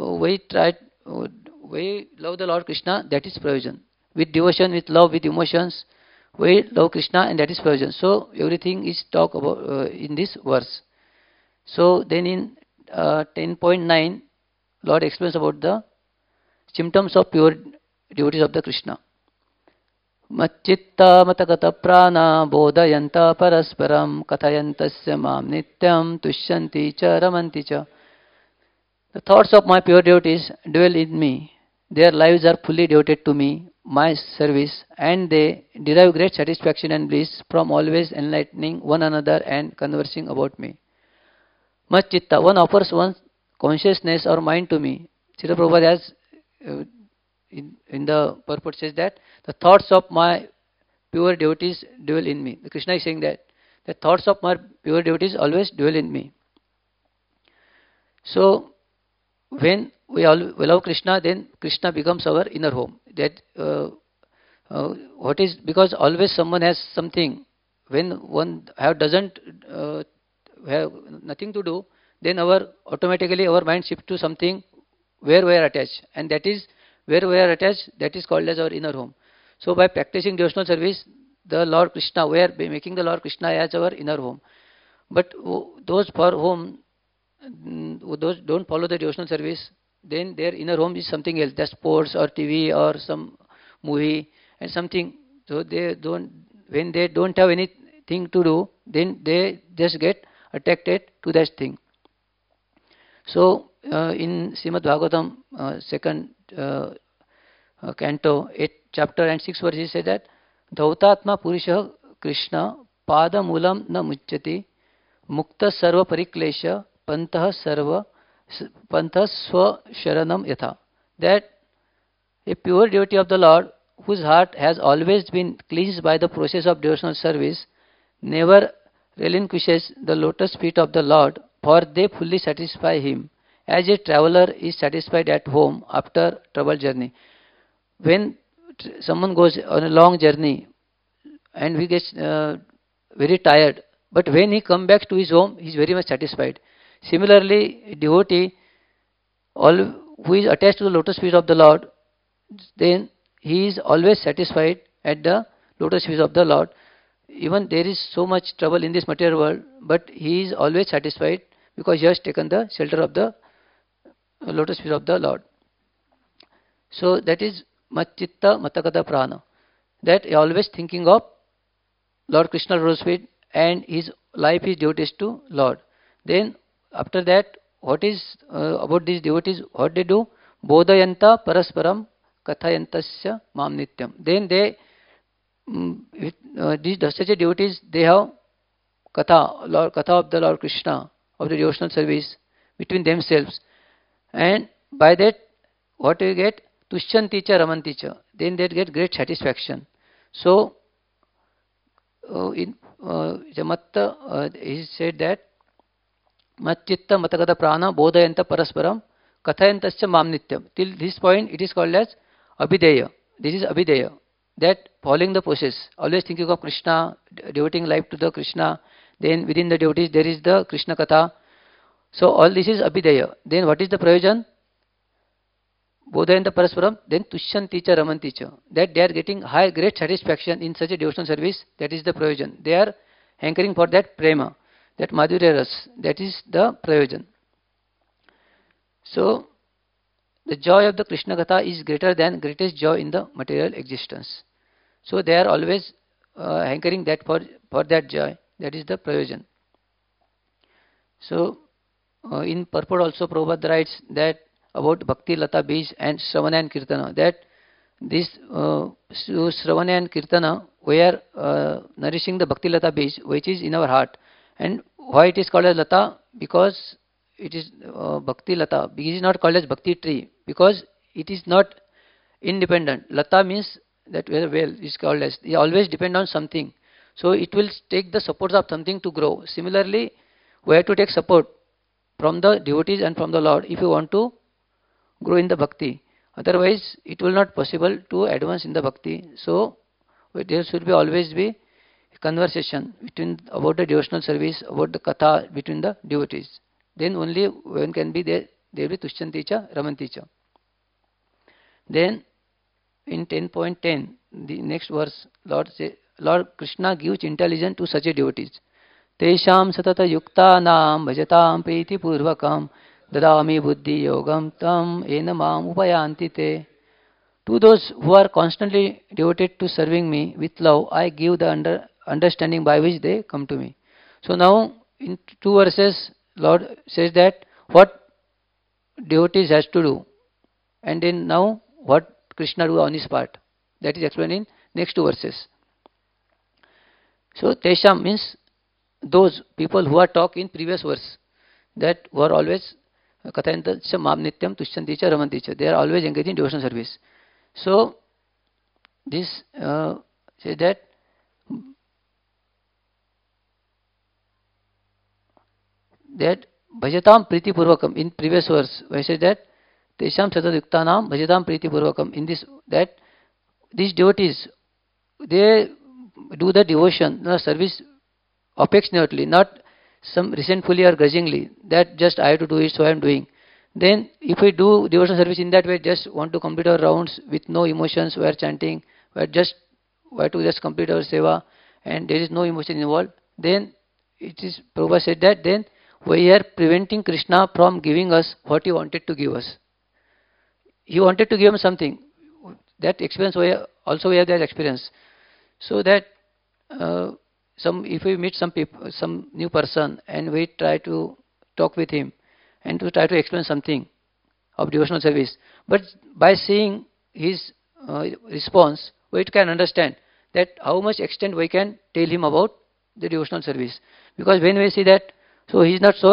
the Lord Krishna, that is Prayojan. With devotion, with love, with emotions we love Krishna, and that is Prayojan. So everything is talked about in this verse. So then in 10.9 Lord explains about the symptoms of pure devotees of the Krishna. Macchitta matagata prana bodhayanta parasparam kathayantasya mam nityam tushyanti cha ramanti cha. The thoughts of my pure devotees dwell in me. Their lives are fully devoted to me, my service, and they derive great satisfaction and bliss from always enlightening one another and conversing about me. Macchitta, one offers one's consciousness or mind to me. Srila Prabhupada has in the purport says that the thoughts of my pure devotees dwell in me. Krishna is saying that the thoughts of my pure devotees always dwell in me. So when we love Krishna, then Krishna becomes our inner home. That what is, because always someone has something. When one doesn't have nothing to do, then automatically our mind shifts to something where we are attached, and that is where we are attached, that is called as our inner home. So by practicing devotional service, the Lord Krishna, we are making the Lord Krishna as our inner home. But those for whom those don't follow the devotional service, then their inner home is something else, that's sports or TV or some movie and something. So they don't, when they don't have anything to do, then they just get attracted to that thing. So in Srimad Bhagavatam, second canto, 8th chapter and 6th verse, he said that Dhautatma Purusha Krishna Pada Mulam Na Muchyati Mukta Sarva Pariklesha Pantah Swa Sharanam Yatha. That a pure devotee of the Lord, whose heart has always been cleansed by the process of devotional service, never relinquishes the lotus feet of the Lord, for they fully satisfy him, as a traveler is satisfied at home after troubled journey. When someone goes on a long journey and he gets very tired, but when he comes back to his home, he is very much satisfied. Similarly, a devotee who is attached to the lotus feet of the Lord, then he is always satisfied at the lotus feet of the Lord. Even there is so much trouble in this material world, but he is always satisfied because he has taken the shelter of the lotus feet of the Lord. So that is Macchitta Matagata Prana. That always thinking of Lord Krishna lotus feet and his life is devoted to Lord. Then after that, what is about these devotees? What they do? Bodhayanta parasparam kathayantasya mam nityam. Then they these Dasacha devotees, they have katha of the Lord Krishna, of the devotional service between themselves, and by that what we get? Tushyanti cha ramanti cha. Then they get great satisfaction. So in Jamatta, he said that Matchitta matagata prana bodhayanta parasparam kathayantascha mam nityam. Till this point it is called as abhideya. This is abhideya, that following the process, always thinking of Krishna, devoting life to the Krishna. Then within the devotees there is the Krishna Katha. So all this is abhideya. Then what is the prayojan? Bodhayanta parasparam, then tushyanti cha ramanti cha. That they are getting great satisfaction in such a devotional service. That is the prayojan. They are hankering for that prema, that madhurya ras. That is the prayojan. So the joy of the Krishna Katha is greater than greatest joy in the material existence. So they are always hankering that for that joy. That is the prayojan. So in purport also Prabhupada writes that about Bhakti Lata Bij and Shravana and Kirtana, that this Shravana and Kirtana, we are nourishing the Bhakti Lata Bij, which is in our heart. And why it is called as Lata? Because it is Bhakti Lata. It is not called as Bhakti tree because it is not independent. Lata means that well is called as, it always depend on something. So it will take the support of something to grow. Similarly, we have to take support from the devotees and from the Lord if you want to grow in the bhakti. Otherwise, it will not possible to advance in the bhakti. So there should be always be conversation between about the devotional service, about the katha between the devotees. Then only one can be there. There will be tushyanti cha ramanti cha. Then in 10.10, the next verse, Lord Krishna gives intelligence to such a devotees. Tesham satata yuktanam bhajatam priti purvakam dadami buddhi yogam tam enamam upayanti te. To those who are constantly devoted to serving me with love, I give the understanding by which they come to me. So now in 2 verses, Lord says that what devotees has to do, and then now what Krishna do on his part. That is explained in next 2 verses. So Tesham means those people who are talked in previous verse, that who are always Kathayantasya mam nityam tushyanti cha ramanti cha. They are always engaged in devotional service. So this says that bhajatam priti purvakam, in previous verse where says that tesham sadaduktanam bhajatam priti purvakam, in this, that these devotees, they do the devotion, the service affectionately, not some resentfully or grudgingly, that just I have to do it, so I am doing. Then if we do devotional service in that way, just want to complete our rounds with no emotions, we are chanting, we are to just complete our seva and there is no emotion involved, then it is, Prabhupada said that then we are preventing Krishna from giving us what he wanted to give us. He wanted to give him something. That experience, we have that experience. So that if we meet some new person and we try to talk with him and to try to explain something of devotional service, but by seeing his response, we can understand that how much extent we can tell him about the devotional service. Because when we see that, so he's not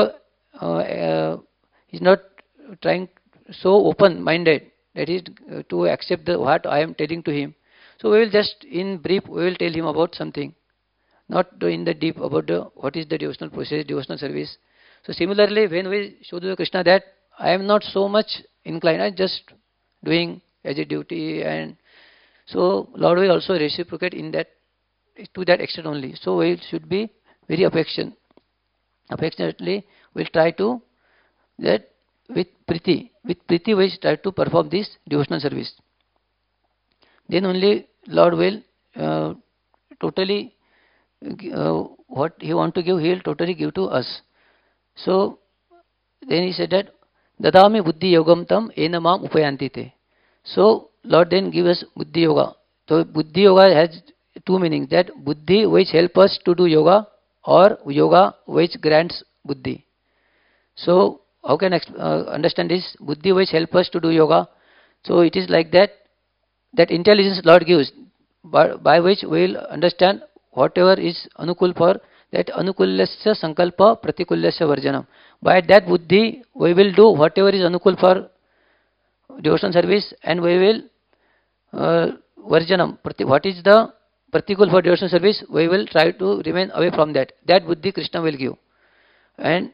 trying so open-minded that is to accept what I am telling to him. So we will just in brief we will tell him about something, not in the deep about what is the devotional process, devotional service. So similarly, when we show to Krishna that I am not so much inclined, I am just doing as a duty, and so Lord will also reciprocate in that, to that extent only. So we should be very affectionately we'll try to that with priti we try to perform this devotional service. Then only Lord will totally what he want to give, he will totally give to us. So then he said that dadami buddhi yogam tam enamam upayanti te. So Lord then give us buddhi yoga. So buddhi yoga has 2 meanings, that buddhi which help us to do yoga, or yoga which grants buddhi. So how can I understand this? Buddhi which help us to do yoga. So it is like that, that intelligence Lord gives, by which we will understand whatever is anukul for that anukulasya sankalpa pratikulasya varjanam. By that buddhi we will do whatever is anukul for devotional service, and we will varjanam, what is the pratikul for devotional service, we will try to remain away from that. That buddhi Krishna will give. And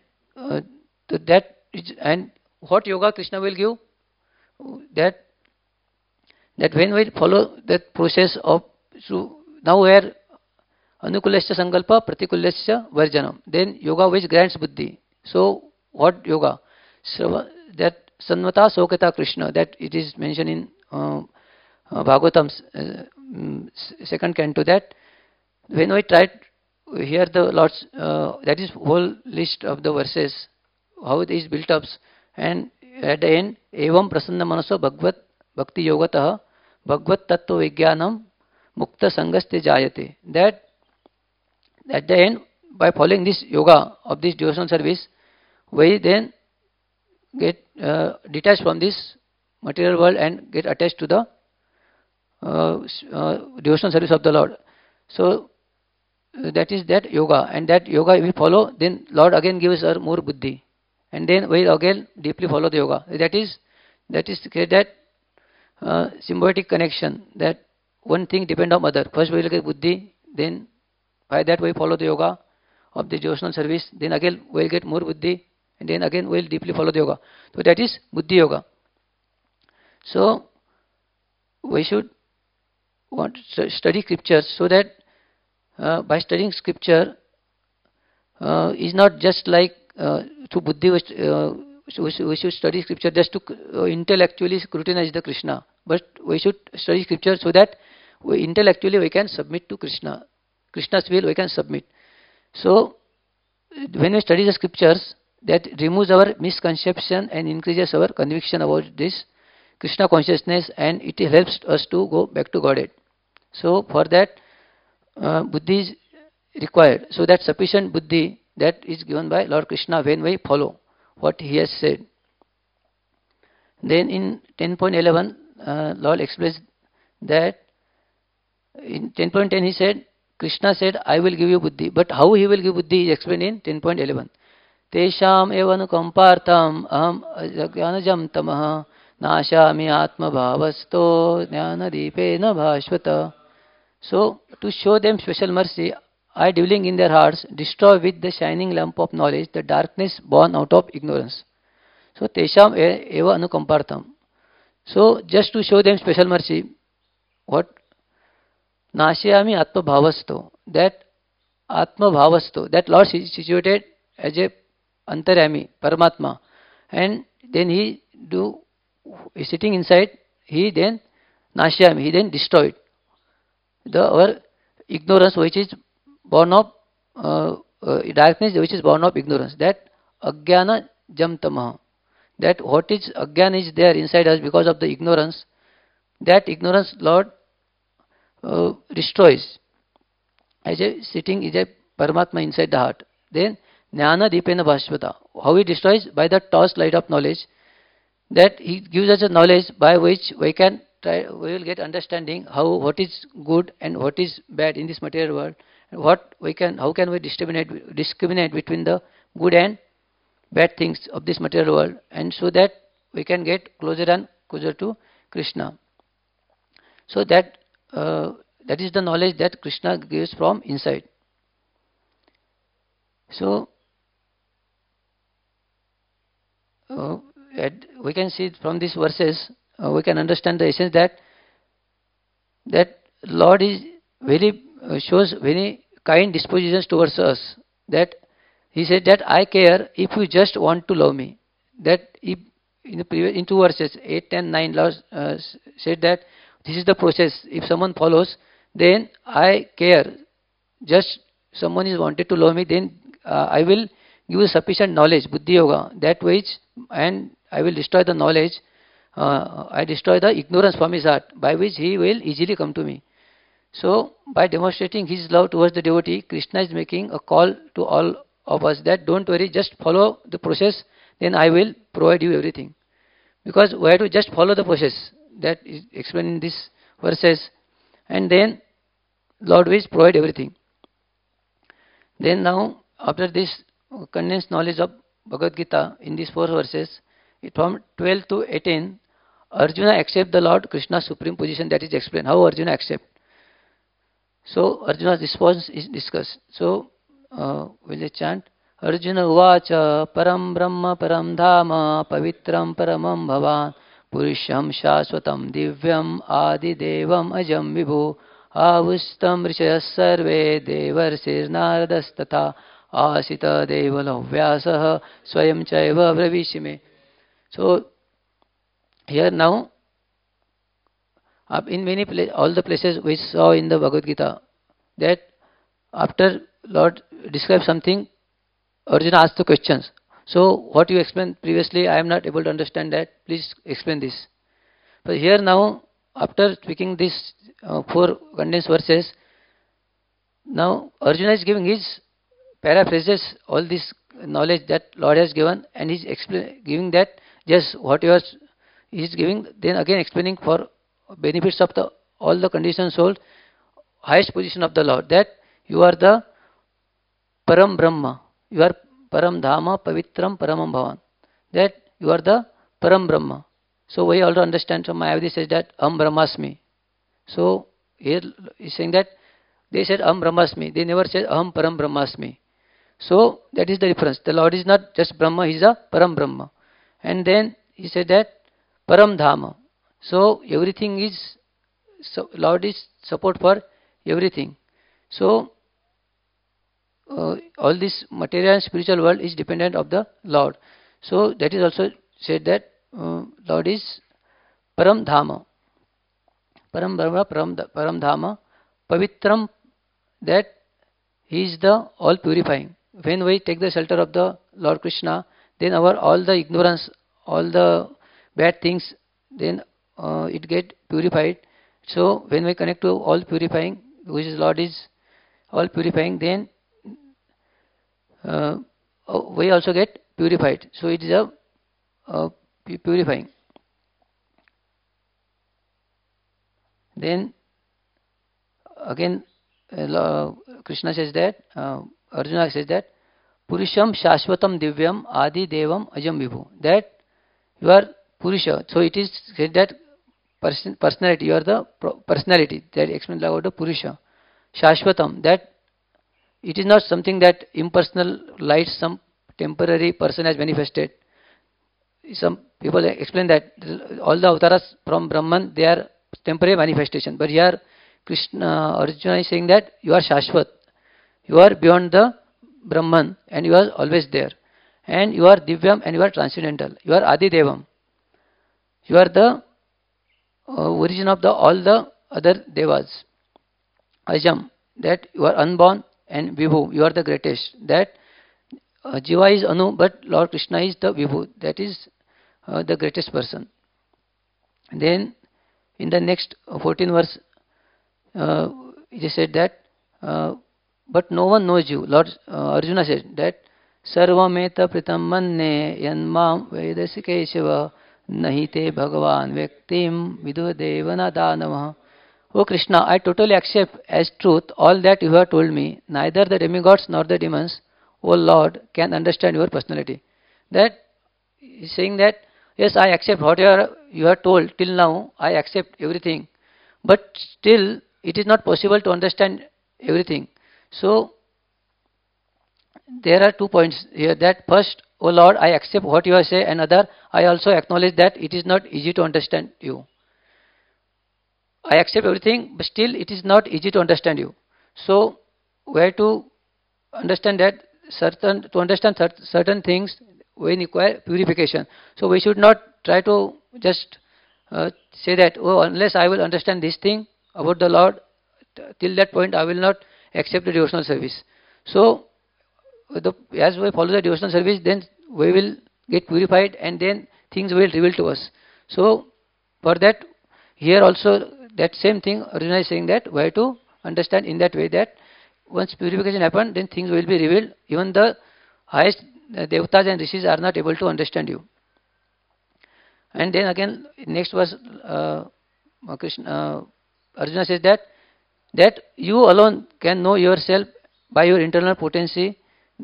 and what yoga Krishna will give? That when we follow that process of, so now where anukulasya sankalpa pratikulasya varjanam, then yoga which grants buddhi. So what yoga? So that Sanvata Sokata Krishna, that it is mentioned in Bhagavatam's second canto, that when we try to hear the Lord's, that is whole list of the verses, how it is built up, and at the end, evam prasanna manaso bhagvat bhakti yogatah bhagvat tattva vijnanam mukta sangaste jayate. That at the end, by following this yoga of this devotional service, we then get detached from this material world and get attached to the devotional service of the Lord. So that is that yoga, and that yoga we follow, then Lord again gives us more buddhi, and then we again deeply follow the yoga. That is that symbiotic connection, that one thing depend on other. First we will get buddhi, then by that we follow the yoga of the devotional service, then again we will get more buddhi, and then again we will deeply follow the yoga. So that is buddhi yoga. So we should want to study scriptures, so that by studying scripture is not just like to buddhi, we should study scripture just to intellectually scrutinize the Krishna, but we should study scripture so that intellectually we can submit to Krishna's will we can submit. So when we study the scriptures, that removes our misconception and increases our conviction about this Krishna consciousness, and it helps us to go back to Godhead. So for that buddhi is required. So that sufficient buddhi that is given by Lord Krishna when we follow what he has said. Then in 10.11 Lord explains that in 10.10 he said, Krishna said, I will give you buddhi. But how he will give buddhi is explained in 10.11. Tesham evanukampartam aham ajnanajam tamah nashami atma bhavasto jnana deepena bhashvata. So to show them special mercy, I, dwelling in their hearts, destroy with the shining lamp of knowledge the darkness born out of ignorance. So tesham eva anukampartam. So just to show them special mercy, what? Nashyami atma bhavasto. That atma bhavasto, that Lord is situated as a antaryami, Paramatma, and then he is sitting inside, he then nashyami, he then destroyed our ignorance which is born of darkness which is born of ignorance, that ajnana jam tamah, that what is ajnana is there inside us because of the ignorance, that ignorance Lord destroys as a sitting is a Paramatma inside the heart. Then jnana deepena bhashvata, how he destroys? By the torch light of knowledge, that he gives us a knowledge by which we can we will get understanding what is good and what is bad in this material world, and how can we discriminate between the good and bad things of this material world, and so that we can get closer and closer to Krishna. So that that is the knowledge that Krishna gives from inside. So we can see from these verses, we can understand the essence that Lord is shows very kind dispositions towards us. That he said that I care if you just want to love me. That if in two verses 8 and 9 Lord said that this is the process. If someone follows, then I care. Just someone is wanted to love me, then I will give you sufficient knowledge, buddhi yoga, that which, and I will destroy the knowledge. I destroy the ignorance from his heart, by which he will easily come to me. So by demonstrating his love towards the devotee, Krishna is making a call to all of us that don't worry, just follow the process, then I will provide you everything. Because we have to just follow the process that is explained in these verses, and then Lord will provide everything. Then now, after this condensed knowledge of Bhagavad Gita in these 4 verses, from 12 to 18, Arjuna accept the Lord Krishna's supreme position, that is explained. How Arjuna accept. So Arjuna's response is discussed. So will they chant? Arjuna uvacha param brahma param dhama pavitram paramam bhavan purusham shashvatam divyam adi devam ajam vibhu avustam rishayas sarve devarsir naradas asita devalo vyasah swayam chaiva bravishime. So here now, in many places, all the places we saw in the Bhagavad Gita, that after Lord describes something, Arjuna asks the questions. So what you explained previously, I am not able to understand that. Please explain this. But here now, after speaking these 4 condensed verses, now Arjuna is giving his paraphrases, all this knowledge that Lord has given, and he's giving that just what he is giving, then again explaining for benefits of all the conditioned soul, highest position of the Lord, that you are the Param Brahma, you are Param Dhama Pavitram Paramam Bhavan, that you are the Param Brahma. So we also understand from Mayavadi says that Am Brahmasmi. So here is saying that they said Am Brahmasmi, they never said Am Param Brahmasmi. So that is the difference. The Lord is not just Brahma, he is a Param Brahma. And then he said that Param Dhama. So everything is, Lord is support for everything. So all this material and spiritual world is dependent of the Lord. So that is also said that Lord is Param Dhama. Param Brahma, Param Dhama, Pavitram, that he is the all purifying. When we take the shelter of the Lord Krishna, then our all the ignorance, all the bad things, then it get purified. So when we connect to all purifying, which is Lord is all purifying, then we also get purified. So it is a purifying. Then again Krishna says that, Arjuna says that Purusham Shashvatam Divyam Adi Devam Ajam Vibhu, that you are Purusha. So it is said that personality, you are the personality, that explains about the Purusha. Shashvatam, that it is not something that impersonal light, some temporary person has manifested. Some people explain that all the avatars from Brahman, they are temporary manifestation. But here Krishna, Arjuna is saying that you are Shashvat. You are beyond the Brahman and you are always there. And you are Divyam and you are transcendental. You are Adi Devam. You are the origin of all the other Devas. Ajam, that you are unborn, and Vibhu, you are the greatest. That Jiva is Anu, but Lord Krishna is the Vibhu, that is the greatest person. Then in the next 14 verse, it is said that but no one knows you. Lord Arjuna said that Sarvameta Pritam Manne Yanmam Vedasikeshava Nahite Bhagavan Vyaktim Vidudevana Danavaha. O Krishna, I totally accept as truth all that you have told me. Neither the demigods nor the demons, O Lord, can understand your personality. That is saying that, yes, I accept what you have told till now. I accept everything. But still, it is not possible to understand everything. So, there are 2 points here. That first, O Lord, I accept what you have said, and other, I also acknowledge that it is not easy to understand you. I accept everything, but still it is not easy to understand you. So, we have to understand that to understand certain things, we require purification. So, we should not try to just say that, oh, unless I will understand this thing about the Lord, till that point I will not accept the devotional service. So, as we follow the devotional service, then we will get purified and then things will reveal to us. So, for that, here also that same thing Arjuna is saying that we have to understand in that way that once purification happens, then things will be revealed. Even the highest devatas and rishis are not able to understand you. And then again, next verse, Arjuna says that you alone can know yourself by your internal potency,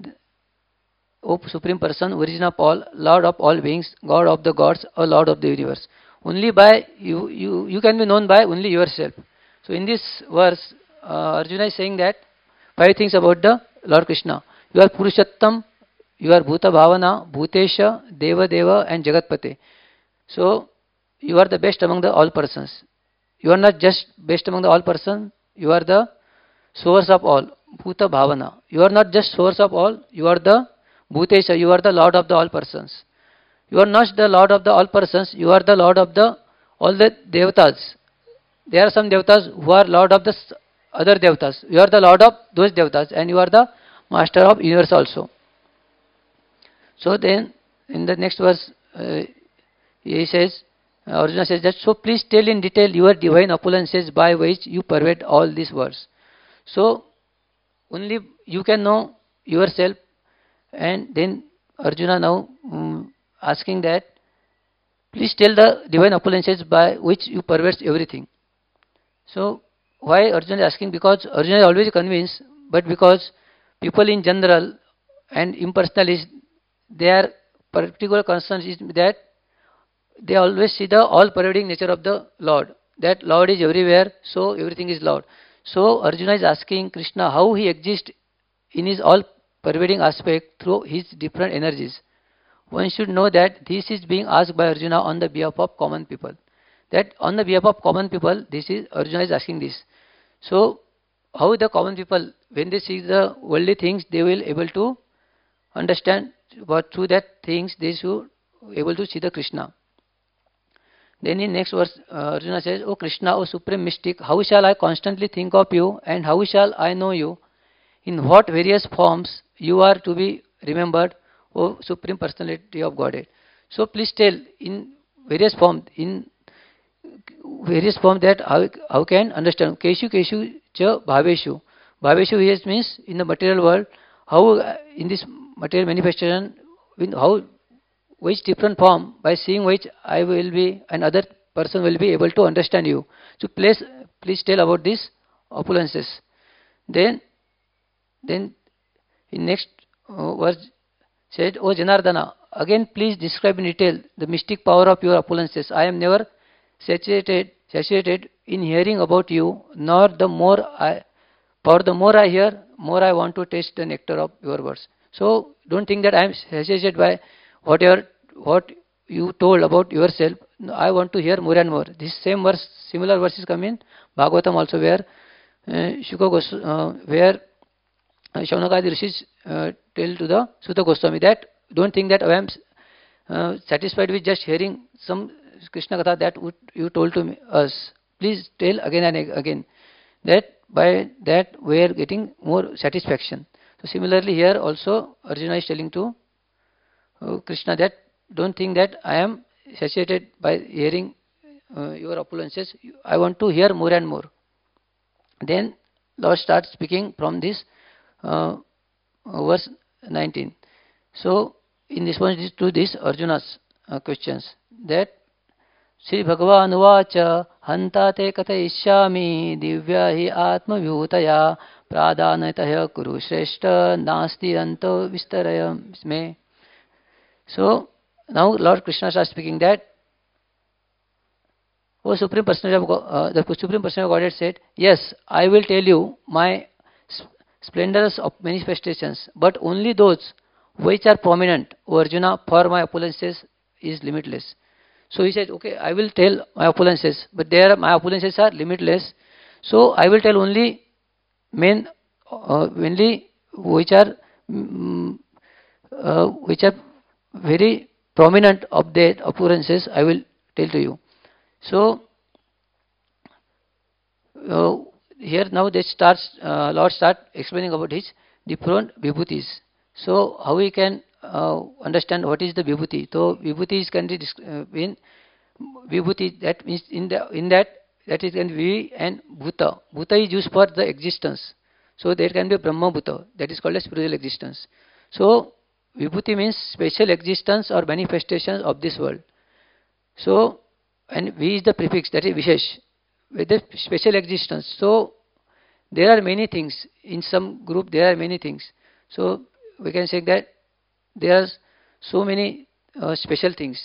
O Supreme Person, origin of all, Lord of all beings, God of the gods, or Lord of the universe. Only by you can be known by only yourself. So in this verse, Arjuna is saying that 5 things about the Lord Krishna. You are Purushattam, you are Bhuta Bhavana, Bhutesha, Deva Deva, and Jagatpate. So you are the best among the all persons. You are not just best among the all persons, you are the source of all, Bhuta Bhavana. You are not just source of all, you are the Bhutesha, you are the Lord of the all persons. You are not the Lord of the all persons, you are the Lord of the all the Devatas. There are some Devatas who are Lord of the other Devatas. You are the Lord of those Devatas, and you are the Master of universe also. So then, in the next verse, he says, Arjuna says that, so please tell in detail your divine opulences by which you pervade all these words. So, only you can know yourself, and then Arjuna now asking that, please tell the divine opulences by which you pervade everything. So, why Arjuna is asking? Because Arjuna is always convinced, but because people in general and impersonalists, their particular concern is that they always see the all-pervading nature of the Lord. That Lord is everywhere, so everything is Lord. So Arjuna is asking Krishna how he exists in his all-pervading aspect through his different energies. One should know that this is being asked by Arjuna on the behalf of common people. That on the behalf of common people, this is Arjuna is asking this. So how the common people, when they see the worldly things, they will able to understand, but through that things they should able to see the Krishna. Then in next verse, Arjuna says, O Krishna, O Supreme Mystic, how shall I constantly think of you, and how shall I know you? In what various forms you are to be remembered, O Supreme Personality of Godhead. So please tell in various forms, that how can understand. Keshu Keshu cha Bhaveshu. Bhaveshu here means in the material world, how in this material manifestation, how which different form, by seeing which I will be, and other person will be able to understand you. So please tell about these opulences. Then in next verse said, O Janardana, again please describe in detail the mystic power of your opulences. I am never saturated in hearing about you, nor the more I hear, more I want to taste the nectar of your words. So don't think that I am saturated by what you told about yourself. I want to hear more and more. This same verse, similar verses come in Bhagavatam also, where where Shaunakadi Rishis tell to the Sutta Goswami that don't think that I am satisfied with just hearing some Krishna Katha that you told to us. Please tell again and again, that by that we are getting more satisfaction. So similarly here also Arjuna is telling to Krishna that don't think that I am saturated by hearing your opulences. I want to hear more and more. Then Lord starts speaking from this verse 19. So in response to this Arjuna's questions, that Sri Bhagavan Uvacha Hanta te kathayishyami divya hi atma vyutaya pradhanataya kuru shreshta nasti anto vistaraya me. So now Lord Krishna starts speaking that, O Supreme Personality of God, the Supreme Personality of Godhead said, yes, I will tell you my splendors of manifestations, but only those which are prominent, O Arjuna, for my opulences is limitless. So he said, okay, I will tell my opulences, but my opulences are limitless. So I will tell only mainly which are very prominent of their opulences. I will tell to you. So here now Lord start explaining about his different vibhutis. So how we can understand what is the vibhuti? So vibhuti can be in vibhuti, that means in that that is can be and Bhuta. Bhuta is used for the existence. So there can be Brahma Bhuta, that is called as spiritual existence. So Vibhuti means special existence or manifestation of this world. So, and V is the prefix, that is Vishesh, with the special existence. So there are many things. In some group there are many things. So we can say that there are so many special things.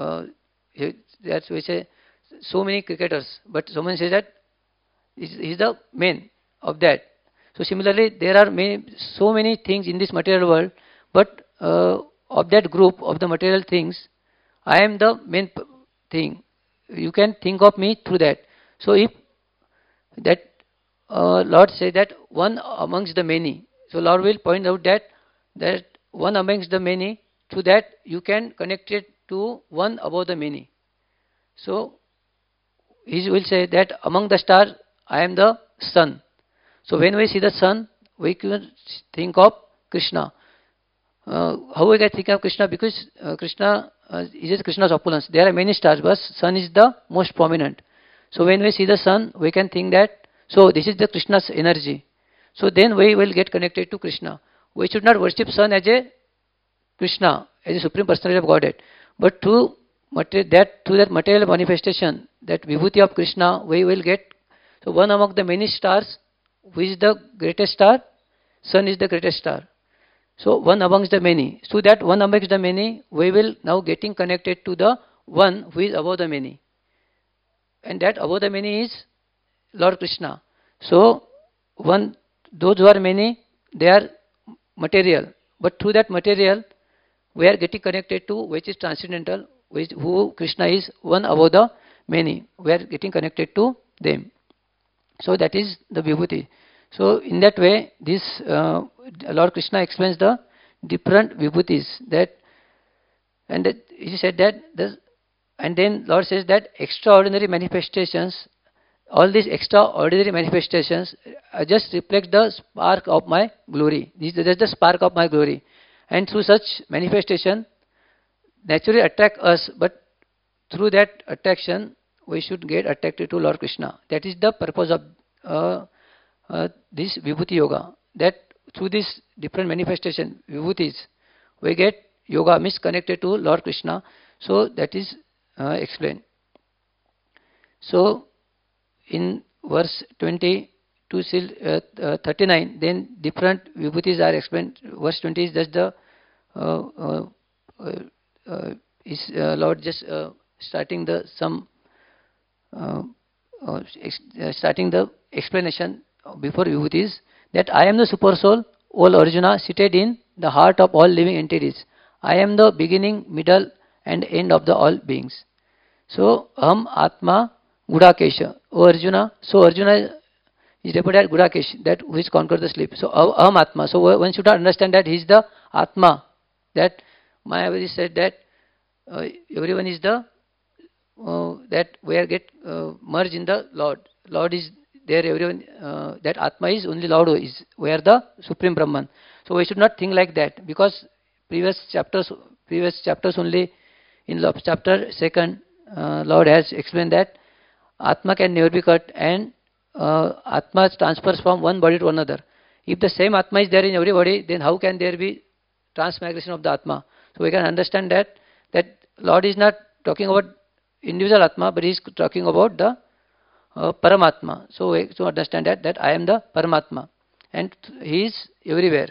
That's we say so many cricketers, but someone says that is the main of that. So similarly, there are so many things in this material world, but of that group of the material things, I am the main thing. You can think of me through that. So if that Lord say that one amongst the many, so Lord will point out that one amongst the many, through that you can connect it to one above the many. So he will say that among the stars I am the sun. So when we see the sun, we can think of Krishna. How we can think of Krishna? Because Krishna is Krishna's opulence. There are many stars, but sun is the most prominent. So when we see the sun, we can think that, so this is the Krishna's energy. So then we will get connected to Krishna. We should not worship sun as a Krishna, as a supreme personality of Godhead, but through that material manifestation, that vibhuti of Krishna, we will get. So one among the many stars, who is the greatest star? Sun is the greatest star. So one amongst the many. So that one amongst the many, we will now getting connected to the one who is above the many. And that above the many is Lord Krishna. So those who are many, they are material. But through that material, we are getting connected to which is transcendental, who Krishna is one above the many. We are getting connected to them. So that is the Vibhuti. So in that way, this Lord Krishna explains the different Vibhutis. He said that, and then Lord says that extraordinary manifestations, all these extraordinary manifestations just reflect the spark of my glory. That's the spark of my glory. And through such manifestation, naturally attract us, but through that attraction, we should get attracted to Lord Krishna. That is the purpose of this Vibhuti Yoga. That through this different manifestation, Vibhutis, we get yoga means connected to Lord Krishna. So that is explained. So in verse 20 to 39, then different Vibhutis are explained. Verse 20 is just the Lord just starting the starting the explanation before Vibhutis, that I am the super soul, all Arjuna, seated in the heart of all living entities. I am the beginning, middle and end of the all beings. So Aham Atma Gudakesha. O Arjuna, so Arjuna is represented as Gudakesh, that which conquers the sleep. So Aham Atma. So one should understand that he is the Atma. That Mayavadi said that everyone is the that where get merged in the Lord. Lord is there, everyone, that Atma is only Lord who is, where the Supreme Brahman. So we should not think like that, because previous chapters only, in chapter 2, Lord has explained that Atma can never be cut, and Atma transfers from one body to another. If the same Atma is there in every body, then how can there be transmigration of the Atma? So we can understand that Lord is not talking about individual Atma, but he is talking about the Paramatma. So we to understand that I am the Paramatma, and he is everywhere,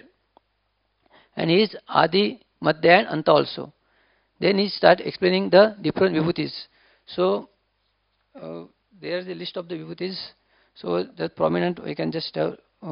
and he is Adi, Madhya and Anta also. Then he start explaining the different Vibhutis. So there is a list of the Vibhutis. So the prominent we can just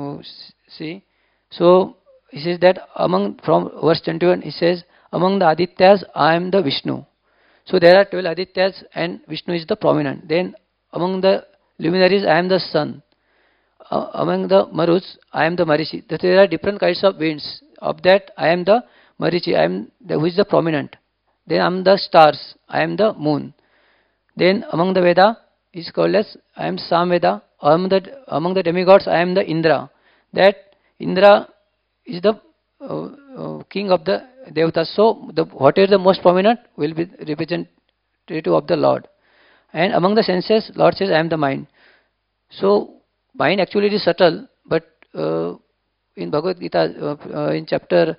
see. So he says that from verse 21, he says, among the Adityas I am the Vishnu. So there are 12 Adityas and Vishnu is the prominent. Then among the luminaries I am the sun. Among the Maruts I am the Marichi. There are different kinds of winds. Of that I am the Marichi, who is the prominent. Then I am the stars, I am the moon. Then among the Veda is called as I am Samveda. Among the demigods I am the Indra. That Indra is the king of the Devatas. So whatever the most prominent will be representative of the Lord. And among the senses, Lord says, I am the mind. So mind actually is subtle, but in Bhagavad Gita, in chapter,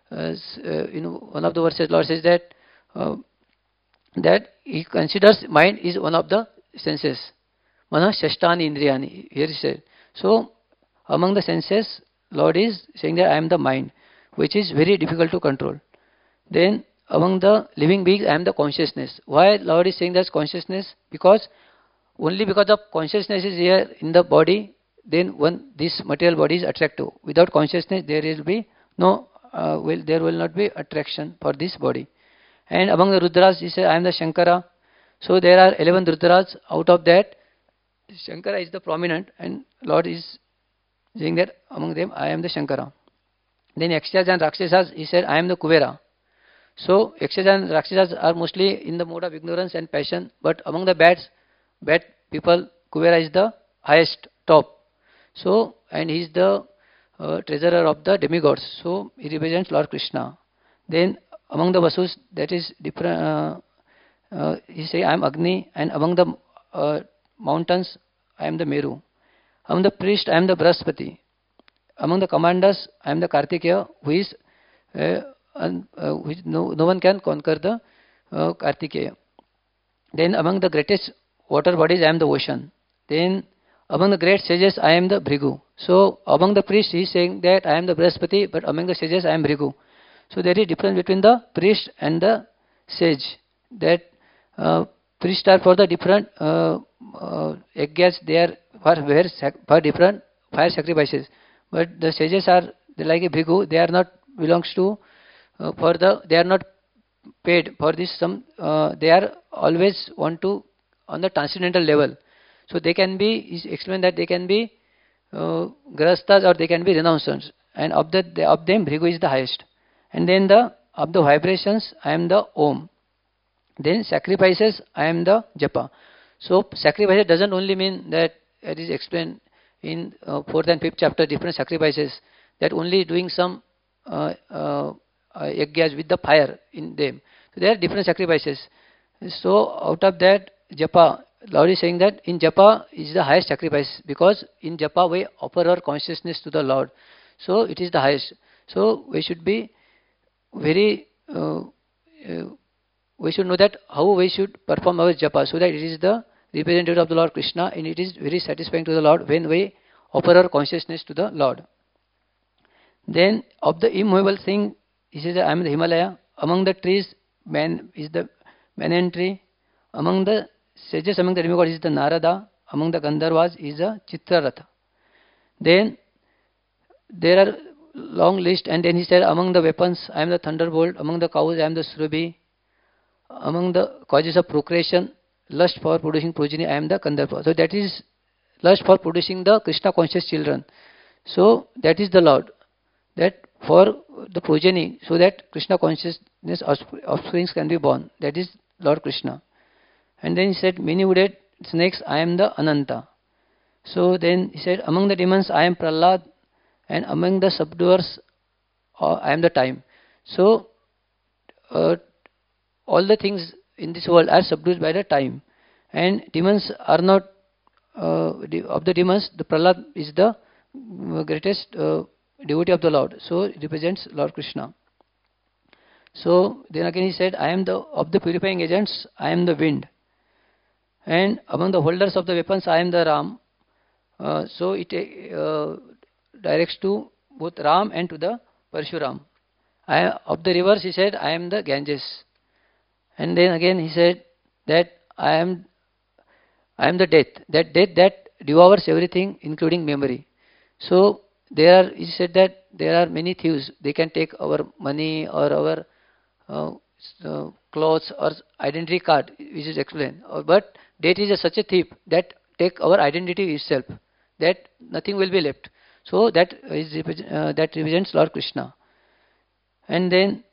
one of the verses, Lord says uh, that he considers mind is one of the senses. Mana Shashtani Indriyani. Here he said. So among the senses, Lord is saying that I am the mind, which is very difficult to control. Then among the living beings, I am the consciousness. Why Lord is saying that consciousness? Because only because of consciousness is here in the body, then this material body is attractive. Without consciousness, there will be no, there will not be attraction for this body. And among the Rudras, he said, I am the Shankara. So there are 11 Rudras. Out of that, Shankara is the prominent, and Lord is saying that among them, I am the Shankara. Then Yakshas and Rakshasas, he said, I am the Kuvera. So Yakshas and Rakshasas are mostly in the mode of ignorance and passion, but among the bad people, Kuvera is the highest, top. So, and he is the treasurer of the demigods. So he represents Lord Krishna. Then among the Vasus, that is different. He say, I am Agni, and among the mountains, I am the Meru. Among the priests, I am the Brahaspati. Among the commanders, I am the Kartikeya, who is which no one can conquer the Kartikeya. Then among the greatest water bodies, I am the ocean. Then among the great sages, I am the Bhrigu. So among the priests, he is saying that I am the Brahaspati, but among the sages, I am Bhrigu. So there is difference between the priest and the sage. That priests are for the different yajnas, they are for different fire sacrifices. But the sages are like a Bhrigu, they are not belongs to they are not paid for this some. They are always want to on the transcendental level. So they can be, is explained that they can be grahasthas or they can be renouncers. And of them, Bhrigu is the highest. And then of the vibrations, I am the Om. Then sacrifices, I am the Japa. So sacrifices doesn't only mean that it is explained in 4th and 5th chapter, different sacrifices, that only doing some yajnas with the fire in them. So there are different sacrifices. So out of that, Japa, Lord is saying that in Japa is the highest sacrifice, because in Japa we offer our consciousness to the Lord. So it is the highest. So we should be very, we should know that how we should perform our Japa, so that it is the representative of the Lord Krishna, and it is very satisfying to the Lord when we offer our consciousness to the Lord. Then of the immovable thing, he says, I am the Himalaya. Among the trees, man is the banyan tree. Among the sages, among the demigods is the Narada. Among the Gandharvas is the Chitraratha. Then there are long list, and then he said, among the weapons, I am the thunderbolt. Among the cows, I am the Surabhi. Among the causes of procreation, lust for producing progeny, I am the Kandharpa. So that is lust for producing the Krishna conscious children. So that is the Lord. That for the progeny, so that Krishna consciousness offsprings can be born. That is Lord Krishna. And then he said, many-wooded snakes, I am the Ananta. So then he said, among the demons, I am Prahlad, and among the subduers, I am the time. So all the things in this world are subdued by the time. And demons are not, of the demons, the Prahlad is the greatest devotee of the Lord. So it represents Lord Krishna. So then again he said, I am of the purifying agents, I am the wind. And among the holders of the weapons, I am the Ram. So it directs to both Ram and to the Parshuram. Of the rivers, he said, I am the Ganges. And then again he said that I am the death. That death that devours everything, including memory. So he said that there are many thieves. They can take our money or our clothes or identity card, which is explained. But death is such a thief that take our identity itself, that nothing will be left. So that represents Lord Krishna. And then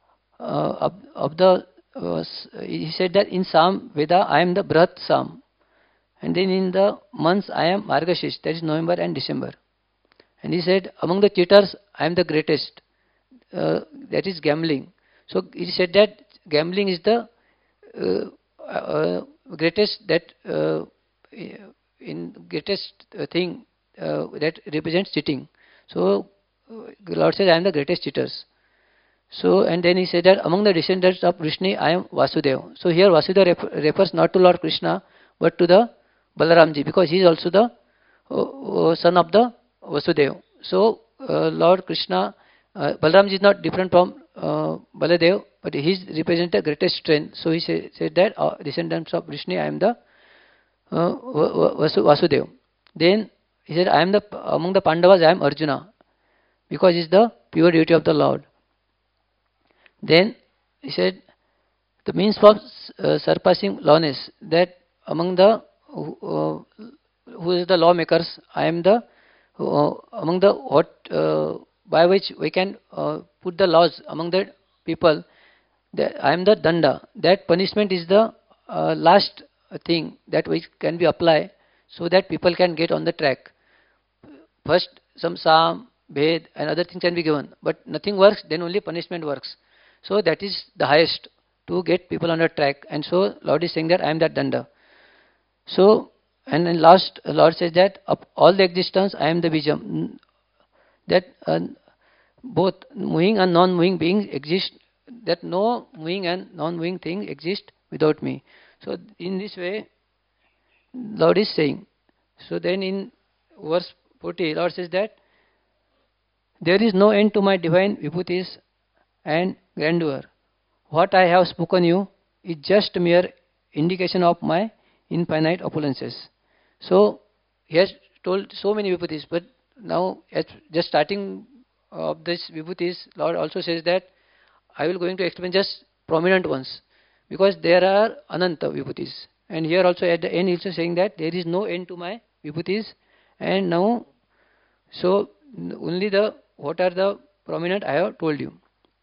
he said that in Sam Veda I am the Brahat Sam. And then in the months I am Margashish, that is November and December. And he said, among the cheaters I am the greatest, that is gambling. So he said that gambling is the greatest that in greatest thing that represents cheating. So Lord says, I am the greatest cheaters. So, and then he said that among the descendants of Vishnu, I am Vasudeva. So here Vasudeva refers not to Lord Krishna, but to the Balaramji, because he is also the son of the Vasudeva. So Lord Krishna, Balaramji is not different from Baladev, but he represents the greatest strength. So he said that descendants of Vishnu, I am the Vasudeva. Then he said, I am the among the Pandavas, I am Arjuna, because he is the pure devotee of the Lord. Then he said, the means for surpassing lawness, that among the who is the lawmakers, I am the among the what by which we can put the laws among the people. That I am the danda. That punishment is the last thing that which can be applied so that people can get on the track. First, some sam, bhed, and other things can be given, but nothing works. Then only punishment works. So that is the highest to get people on the track. And so Lord is saying that I am that danda. So, and then last, Lord says that of all the existence, I am the Bijam. That both moving and non-moving beings exist. That no moving and non-moving thing exist without me. So in this way, Lord is saying. So then in verse 40, Lord says that there is no end to my divine vibhutis and grandeur. What I have spoken you is just mere indication of my infinite opulences. So he has told so many vibhutis, but now at just starting of this vibhutis, Lord also says that I will going to explain just prominent ones, because there are ananta vibhutis. And here also at the end he is also saying that there is no end to my vibhutis. And now, so only the what are the prominent I have told you.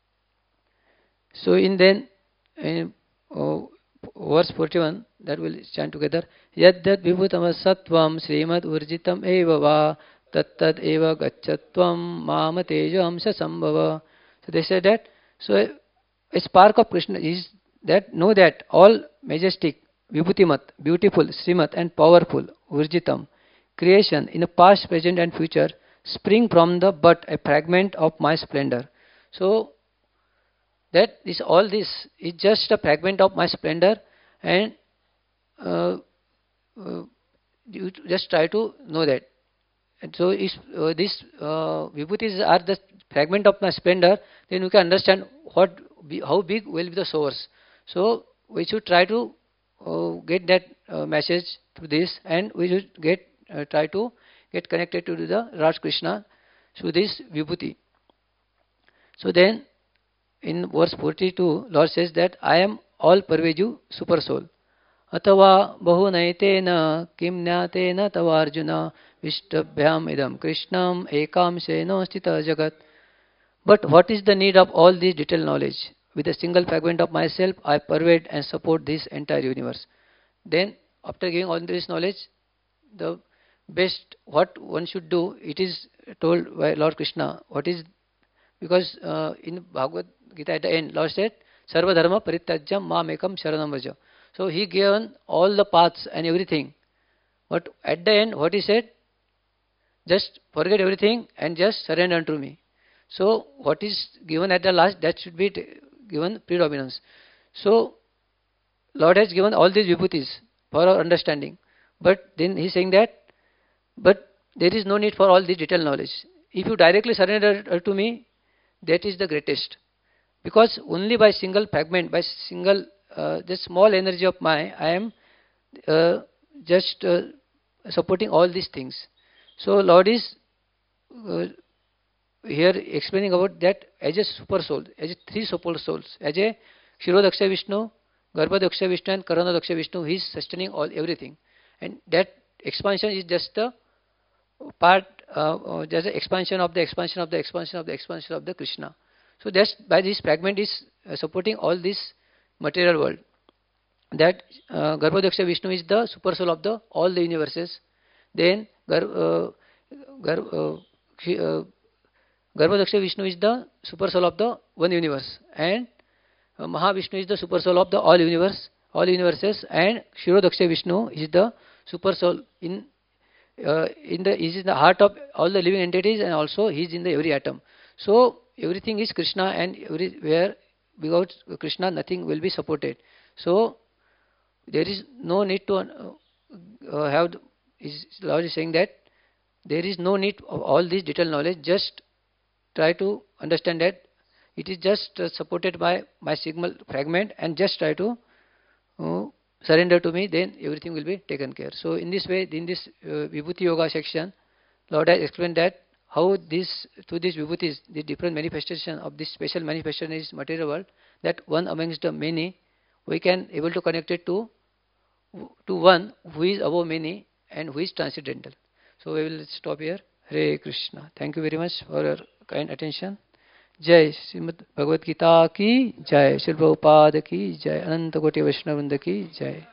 So in then in, verse 41, that will chant together. Yaddat vibhutama sattvam srimad urjitam eva va tattad eva gachatvam mama tejo amsa sambhava. So they said that, so a spark of Krishna is that, know that all majestic, vibhutimat, beautiful, srimat and powerful, urjitam, creation in the past, present and future spring from the but a fragment of my splendor. So that is all this is just a fragment of my splendor, and you just try to know that. And so if these vibhutis are the fragment of my splendor, then you can understand how big will be the source. So we should try to get that message through this, and we should try to get connected to the Lord Krishna through this vibhuti. So then in verse 42, Lord says that I am all pervasive super soul. Atava bahunaitena kim nyatena tava arjuna vishtabhyam idam krishnam ekam seno stita jagat. But what is the need of all this detailed knowledge? With a single fragment of myself, I pervade and support this entire universe. Then, after giving all this knowledge, the best what one should do, it is told by Lord Krishna. What is, because in Bhagavad Gita at the end, Lord said, Sarva dharma parityajyam mam ekam sharanam vraja. So he given all the paths and everything. But at the end, what he said, just forget everything and just surrender unto me. So what is given at the last, that should be given predominance. So Lord has given all these vibhutis for our understanding. But then he is saying that, but there is no need for all this detailed knowledge. If you directly surrender to me, that is the greatest. Because only by single fragment, by single the small energy of I am just supporting all these things. So Lord is here explaining about that as a super soul, as a three super souls, as a Kshirodaksha Vishnu, Garbhodaksha Vishnu and Karanadaksha Vishnu. He is sustaining all everything, and that expansion is just a part, just an expansion of the expansion of the expansion of the expansion of the Krishna. So that's by this fragment is supporting all this material world. That Garbhodaksha Vishnu is the super soul of the all the universes. Then Garbhodaksha Vishnu is the super soul of the one universe, and Mahavishnu is the super soul of the all universe, all universes, and Shirodaksha Vishnu is the super soul is in the heart of all the living entities, and also he is in the every atom. So everything is Krishna, and everywhere without Krishna nothing will be supported. So there is no need to have. Lord is saying that there is no need of all this detailed knowledge. Just try to understand that it is just supported by my signal fragment, and just try to uh, surrender to me, then everything will be taken care. So in this way, in this Vibhuti Yoga section, Lord has explained that how this through these Vibhutis, the different manifestation of this special manifestation is material world, that one amongst the many, we can able to connect it to one who is above many and who is transcendental. So we will stop here. Hare Krishna. Thank you very much for your kind attention. जय श्रीमद् भगवद गीता की जय, श्री प्रभुपाद की जय, अनंत कोटि वैष्णव वृंद की जय.